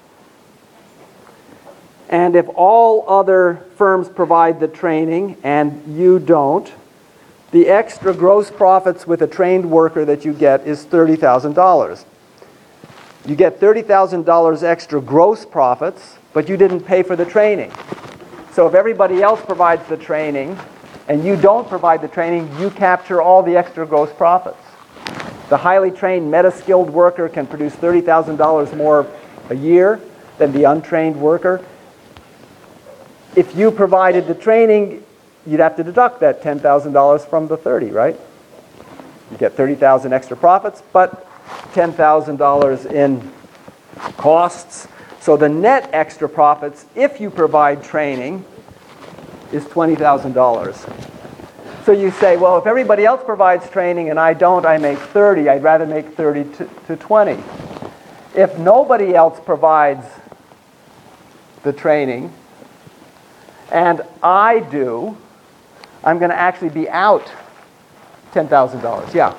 And if all other firms provide the training and you don't, the extra gross profits with a trained worker that you get is thirty thousand dollars. You get thirty thousand dollars extra gross profits, but you didn't pay for the training. So if everybody else provides the training and you don't provide the training, you capture all the extra gross profits. The highly trained, meta-skilled worker can produce thirty thousand dollars more a year than the untrained worker. If you provided the training, you'd have to deduct that ten thousand dollars from the thirty, right? You get thirty thousand dollars extra profits, but ten thousand dollars in costs. So the net extra profits, if you provide training, is twenty thousand dollars. So you say, well, if everybody else provides training and I don't, I make thirty. I'd rather make thirty to, to twenty. If nobody else provides the training and I do, I'm going to actually be out ten thousand dollars. Yeah?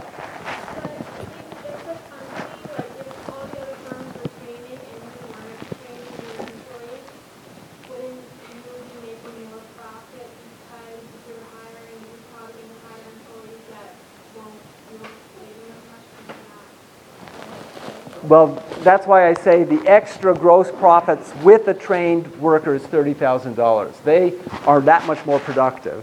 Well, that's why I say the extra gross profits with a trained worker is thirty thousand dollars. They are that much more productive.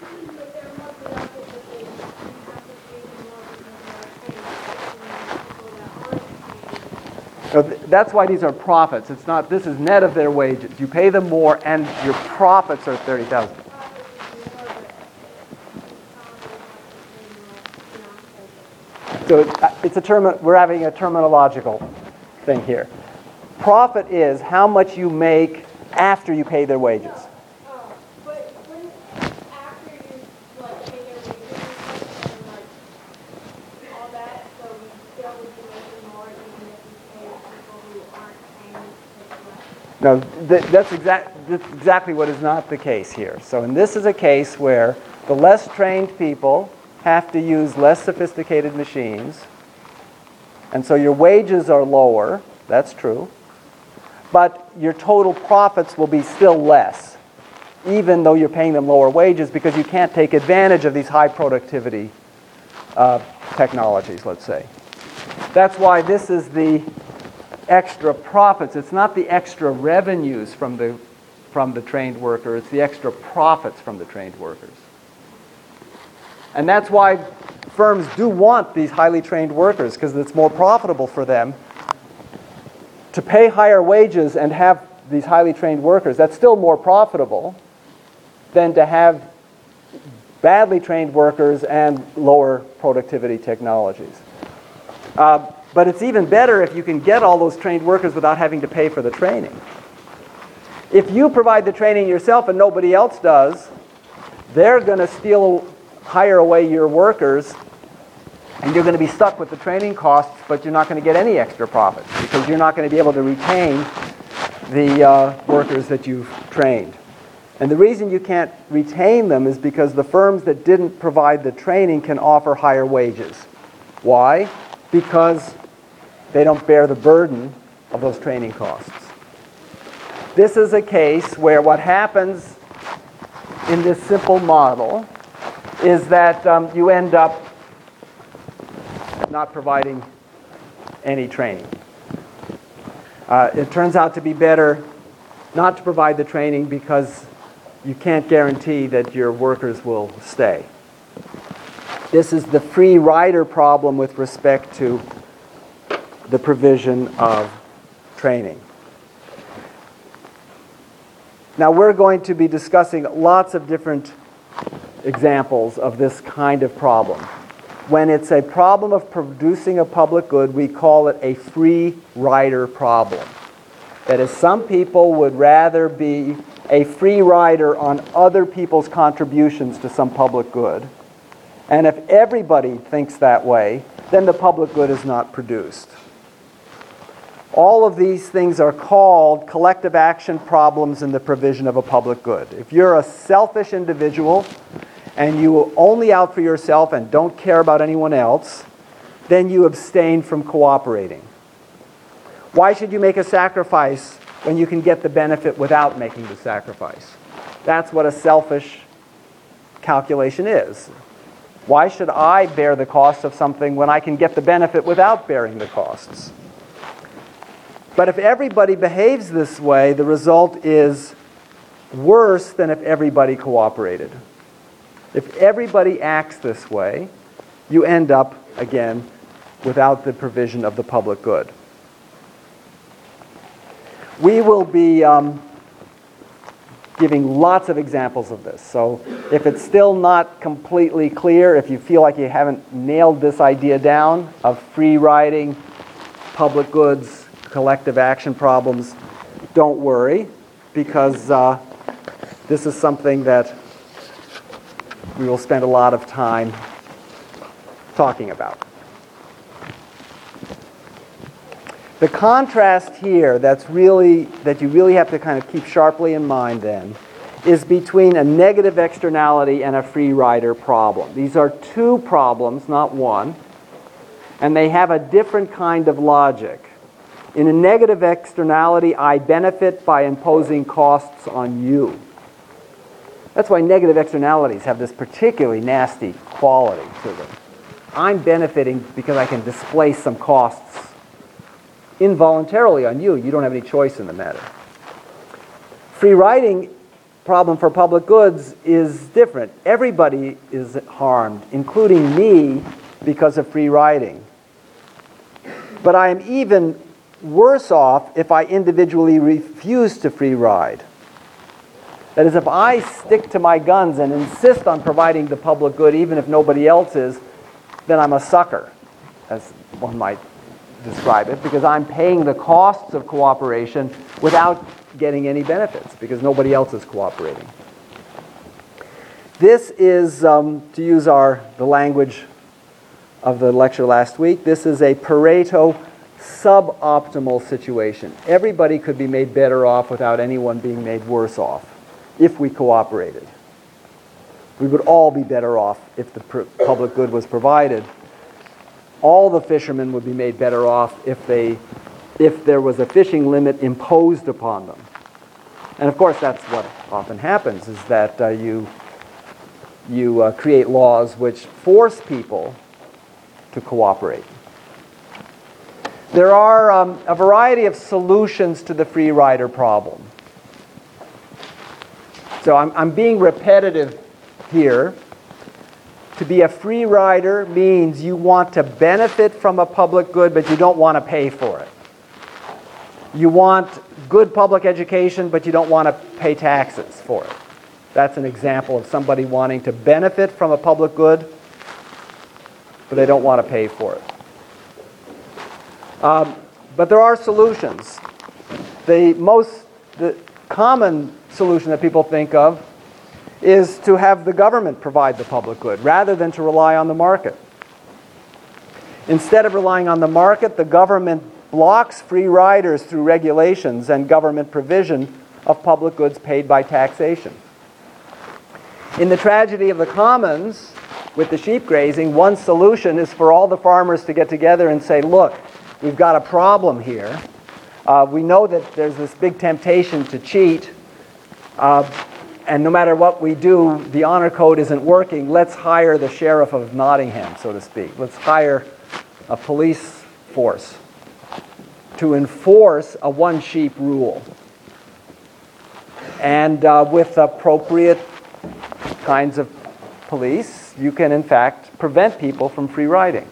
So that's why these are profits. It's not, this is net of their wages. You pay them more and your profits are thirty thousand dollars. So it's a term, we're having a terminological thing here. Profit is how much you make after you pay their wages. Oh, but when after you like pay their wages and like all that, so you still would be making more even if you pay people who aren't trained to less? No, th- that's, exact, that's exactly what is not the case here. So, and this is a case where the less trained people have to use less sophisticated machines, and so your wages are lower, that's true, but your total profits will be still less, even though you're paying them lower wages, because you can't take advantage of these high productivity uh, technologies, let's say. That's why this is the extra profits. It's not the extra revenues from the, from the trained worker. It's the extra profits from the trained workers. And that's why firms do want these highly trained workers, because it's more profitable for them to pay higher wages and have these highly trained workers. That's still more profitable than to have badly trained workers and lower productivity technologies. Uh, but it's even better if you can get all those trained workers without having to pay for the training. If you provide the training yourself and nobody else does, they're going to steal, hire away your workers, and you're going to be stuck with the training costs, but you're not going to get any extra profits because you're not going to be able to retain the uh, workers that you've trained. And the reason you can't retain them is because the firms that didn't provide the training can offer higher wages. Why? Because they don't bear the burden of those training costs. This is a case where what happens in this simple model is that um, you end up not providing any training. Uh, it turns out to be better not to provide the training because you can't guarantee that your workers will stay. This is the free rider problem with respect to the provision of training. Now we're going to be discussing lots of different examples of this kind of problem. When it's a problem of producing a public good, we call it a free rider problem. That is, some people would rather be a free rider on other people's contributions to some public good. And if everybody thinks that way, then the public good is not produced. All of these things are called collective action problems in the provision of a public good. If you're a selfish individual and you are only out for yourself and don't care about anyone else, then you abstain from cooperating. Why should you make a sacrifice when you can get the benefit without making the sacrifice? That's what a selfish calculation is. Why should I bear the cost of something when I can get the benefit without bearing the costs? But if everybody behaves this way, the result is worse than if everybody cooperated. If everybody acts this way, you end up, again, without the provision of the public good. We will be um, giving lots of examples of this. So if it's still not completely clear, if you feel like you haven't nailed this idea down of free riding, public goods, collective action problems, don't worry, because uh, this is something that we will spend a lot of time talking about. The contrast here that's really, that you really have to kind of keep sharply in mind then is between a negative externality and a free rider problem. These are two problems, not one, and they have a different kind of logic. In a negative externality, I benefit by imposing costs on you. That's why negative externalities have this particularly nasty quality to them. I'm benefiting because I can displace some costs involuntarily on you. You don't have any choice in the matter. Free riding problem for public goods is different. Everybody is harmed, including me, because of free riding. But I am even worse off if I individually refuse to free ride. That is, if I stick to my guns and insist on providing the public good even if nobody else is, then I'm a sucker, as one might describe it, because I'm paying the costs of cooperation without getting any benefits, because nobody else is cooperating. This is, um, to use our the language of the lecture last week, this is a Pareto suboptimal situation. Everybody could be made better off without anyone being made worse off if we cooperated. We would all be better off if the pr- public good was provided. All the fishermen would be made better off if they, if there was a fishing limit imposed upon them. And of course, that's what often happens, is that uh, you, you uh, create laws which force people to cooperate. There are um, a variety of solutions to the free rider problem. So I'm, I'm being repetitive here. To be a free rider means you want to benefit from a public good, but you don't want to pay for it. You want good public education, but you don't want to pay taxes for it. That's an example of somebody wanting to benefit from a public good, but they don't want to pay for it. Um, but there are solutions. The most the common solution that people think of is to have the government provide the public good rather than to rely on the market. Instead of relying on the market, the government blocks free riders through regulations and government provision of public goods paid by taxation. In the tragedy of the commons, with the sheep grazing, one solution is for all the farmers to get together and say, look, we've got a problem here. Uh, we know that there's this big temptation to cheat, uh, and no matter what we do, the honor code isn't working. Let's hire the sheriff of Nottingham, so to speak. Let's hire a police force to enforce a one-sheep rule. And uh, with appropriate kinds of police, you can in fact prevent people from free riding.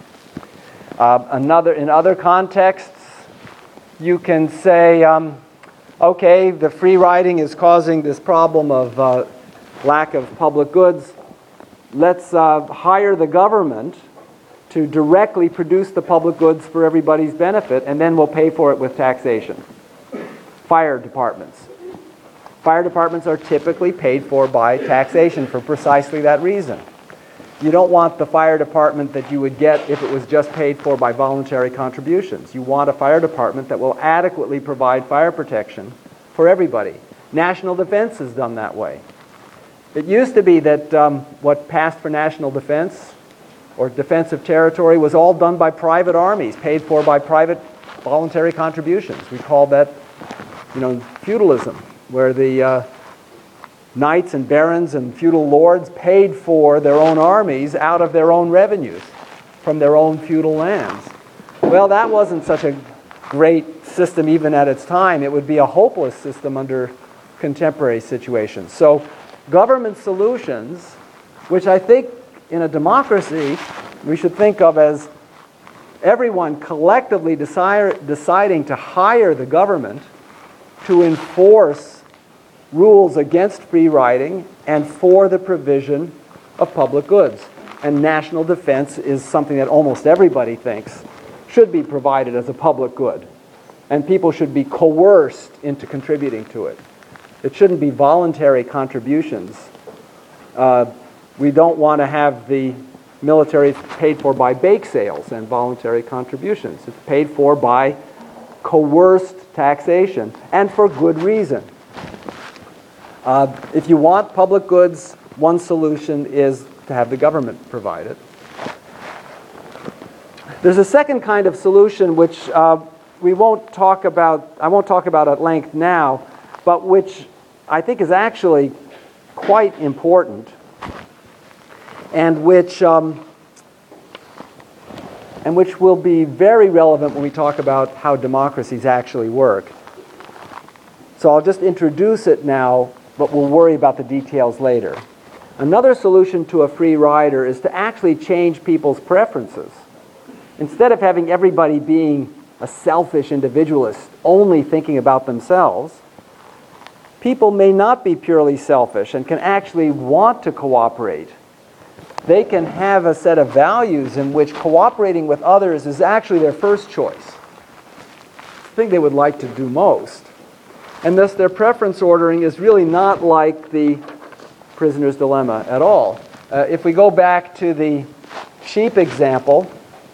Uh, another, in other contexts, you can say, um, okay, the free riding is causing this problem of uh, lack of public goods. Let's uh, hire the government to directly produce the public goods for everybody's benefit, and then we'll pay for it with taxation. Fire departments. Fire departments are typically paid for by taxation for precisely that reason. You don't want the fire department that you would get if it was just paid for by voluntary contributions. You want a fire department that will adequately provide fire protection for everybody. National defense is done that way. It used to be that um, what passed for national defense or defense of territory was all done by private armies, paid for by private voluntary contributions. We call that, you know, feudalism, where the uh, knights and barons and feudal lords paid for their own armies out of their own revenues from their own feudal lands. Well, that wasn't such a great system even at its time. It would be a hopeless system under contemporary situations. So government solutions, which I think in a democracy we should think of as everyone collectively decide, deciding to hire the government to enforce rules against free riding and for the provision of public goods. And national defense is something that almost everybody thinks should be provided as a public good. And people should be coerced into contributing to it. It shouldn't be voluntary contributions. Uh, we don't want to have the military paid for by bake sales and voluntary contributions. It's paid for by coerced taxation, and for good reason. Uh, if you want public goods, one solution is to have the government provide it. There's a second kind of solution which uh, we won't talk about, I won't talk about at length now, but which I think is actually quite important, and which um, and which will be very relevant when we talk about how democracies actually work. So I'll just introduce it now, but we'll worry about the details later. Another solution to a free rider is to actually change people's preferences. Instead of having everybody being a selfish individualist, only thinking about themselves, people may not be purely selfish and can actually want to cooperate. They can have a set of values in which cooperating with others is actually their first choice. The thing they would like to do most. And thus their preference ordering is really not like the prisoner's dilemma at all. Uh, if we go back to the sheep example,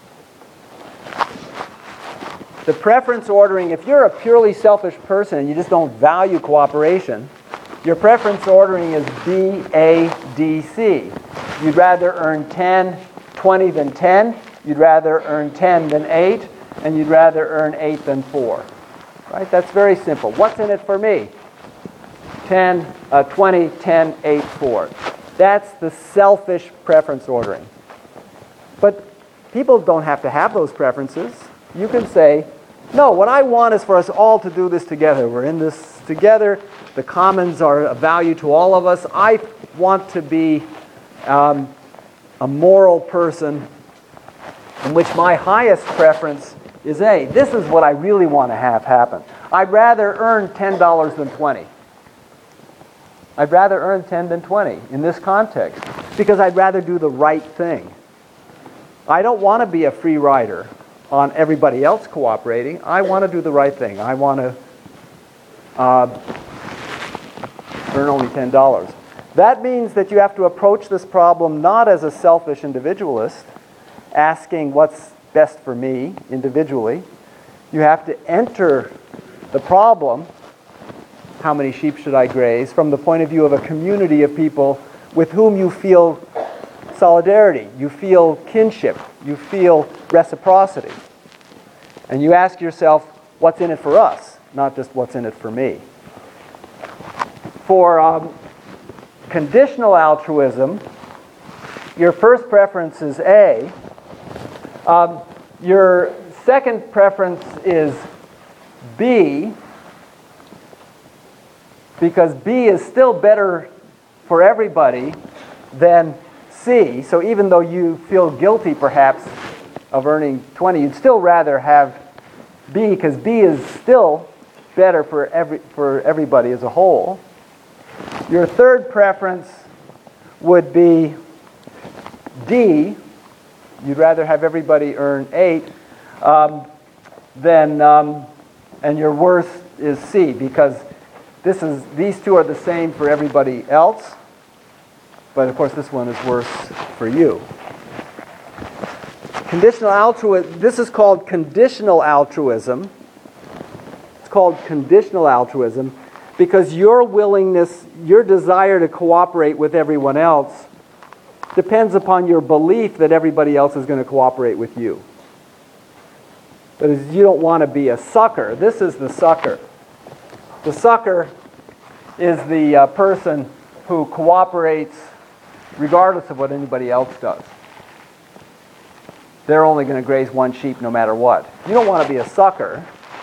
the preference ordering, if you're a purely selfish person and you just don't value cooperation, your preference ordering is B, A, D, C. You'd rather earn ten, twenty than ten. You'd rather earn ten than eight. And you'd rather earn eight than four. Right? That's very simple. What's in it for me? ten, uh, twenty, ten, eight, four. That's the selfish preference ordering. But people don't have to have those preferences. You can say, no, what I want is for us all to do this together. We're in this together. The commons are a value to all of us. I want to be um, a moral person in which my highest preference is A. This is what I really want to have happen. I'd rather earn ten dollars than twenty. I'd rather earn ten than twenty in this context because I'd rather do the right thing. I don't want to be a free rider on everybody else cooperating. I want to do the right thing. I want to uh, earn only ten dollars. That means that you have to approach this problem not as a selfish individualist, asking what's best for me individually. You have to enter the problem, how many sheep should I graze, from the point of view of a community of people with whom you feel solidarity, you feel kinship, you feel reciprocity. And you ask yourself, what's in it for us, not just what's in it for me. For um, conditional altruism, your first preference is A. Um, your second preference is B, because B is still better for everybody than C. So even though you feel guilty, perhaps, of earning twenty, you'd still rather have B, because B is still better for every for everybody as a whole. Your third preference would be D. You'd rather have everybody earn eight um, than, um, and your worst is C, because this is these two are the same for everybody else, but of course this one is worse for you. Conditional altruism, this is called conditional altruism. It's called conditional altruism because your willingness, your desire to cooperate with everyone else depends upon your belief that everybody else is going to cooperate with you. That is, you don't want to be a sucker. This is the sucker. The sucker is the uh, person who cooperates regardless of what anybody else does. They're only going to graze one sheep no matter what. You don't want to be a sucker.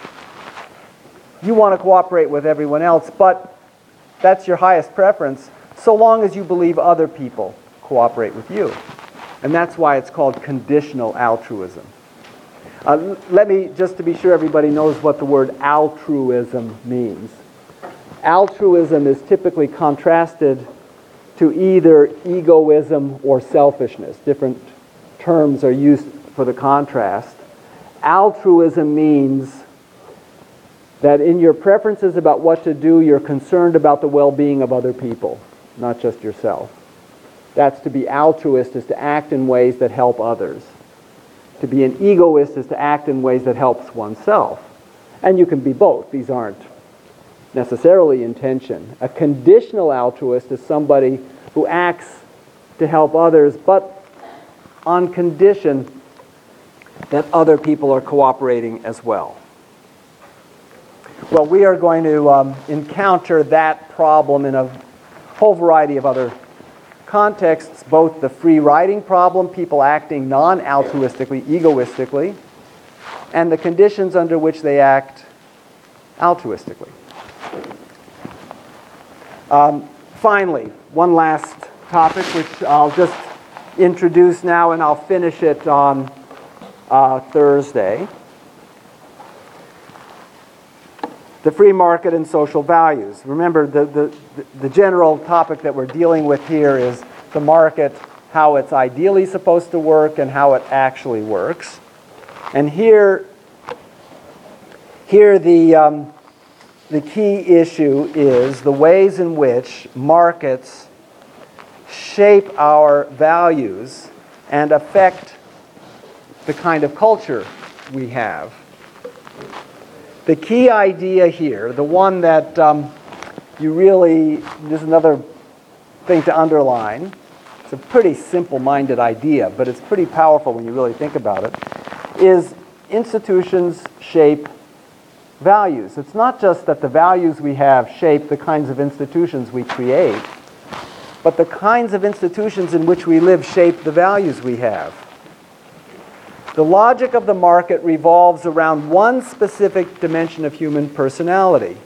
You want to cooperate with everyone else, but that's your highest preference, so long as you believe other people cooperate with you. And that's why it's called conditional altruism. Uh, let me, just to be sure everybody knows what the word altruism means. Altruism is typically contrasted to either egoism or selfishness. Different terms are used for the contrast. Altruism means that in your preferences about what to do, you're concerned about the well-being of other people, not just yourself. That's to be altruist, is to act in ways that help others. To be an egoist is to act in ways that helps oneself. And you can be both. These aren't necessarily in tension. A conditional altruist is somebody who acts to help others, but on condition that other people are cooperating as well. Well, we are going to um, encounter that problem in a whole variety of other contexts, both the free riding problem, people acting non-altruistically, egoistically, and the conditions under which they act altruistically. Um, finally, one last topic, which I'll just introduce now, and I'll finish it on uh, Thursday. The free market and social values. Remember, the, the, the general topic that we're dealing with here is the market, how it's ideally supposed to work, and how it actually works. And here, here the, um, the key issue is the ways in which markets shape our values and affect the kind of culture we have. The key idea here, the one that um, you really, there's another thing to underline. It's a pretty simple-minded idea, but it's pretty powerful when you really think about it, is institutions shape values. It's not just that the values we have shape the kinds of institutions we create, but the kinds of institutions in which we live shape the values we have. The logic of the market revolves around one specific dimension of human personality: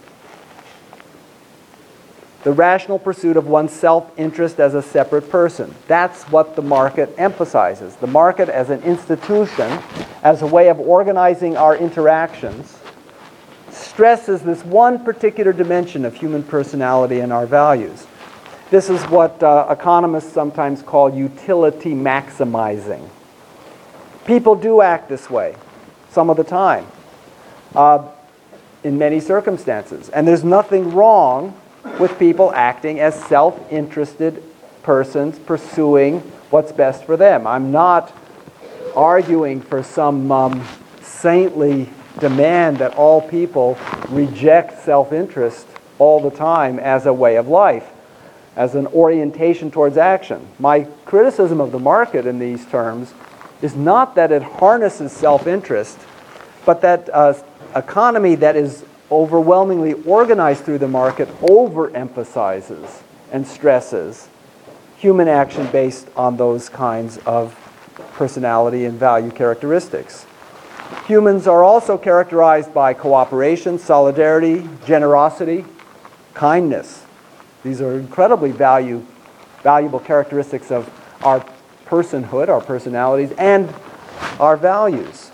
the rational pursuit of one's self-interest as a separate person. That's what the market emphasizes. The market as an institution, as a way of organizing our interactions, stresses this one particular dimension of human personality and our values. This is what uh, economists sometimes call utility maximizing. People do act this way some of the time, uh, in many circumstances. And there's nothing wrong with people acting as self-interested persons pursuing what's best for them. I'm not arguing for some um, saintly demand that all people reject self-interest all the time as a way of life, as an orientation towards action. My criticism of the market in these terms is not that it harnesses self-interest, but that uh, economy that is overwhelmingly organized through the market overemphasizes and stresses human action based on those kinds of personality and value characteristics. Humans are also characterized by cooperation, solidarity, generosity, kindness. These are incredibly value, valuable characteristics of our personhood, our personalities, and our values.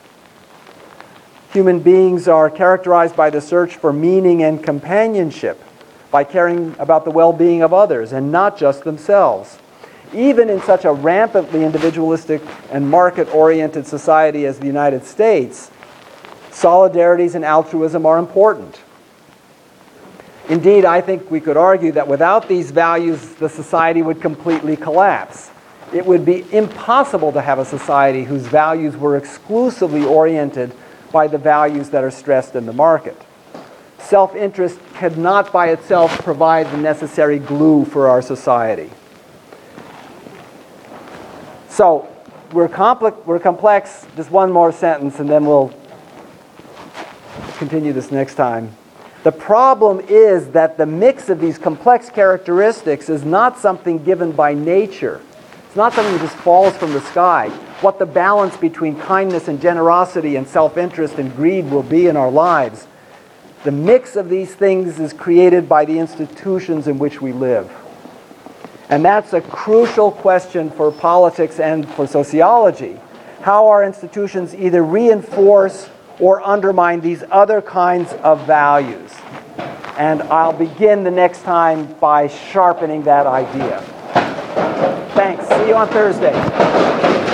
Human beings are characterized by the search for meaning and companionship, by caring about the well-being of others and not just themselves. Even in such a rampantly individualistic and market-oriented society as the United States, solidarities and altruism are important. Indeed, I think we could argue that without these values, the society would completely collapse. It would be impossible to have a society whose values were exclusively oriented by the values that are stressed in the market. Self-interest cannot by itself provide the necessary glue for our society. So, we're, complex, we're complex. Just one more sentence and then we'll continue this next time. The problem is that the mix of these complex characteristics is not something given by nature. It's not something that just falls from the sky. What the balance between kindness and generosity and self-interest and greed will be in our lives, the mix of these things is created by the institutions in which we live. And that's a crucial question for politics and for sociology. How our institutions either reinforce or undermine these other kinds of values. And I'll begin the next time by sharpening that idea. Thanks. See you on Thursday.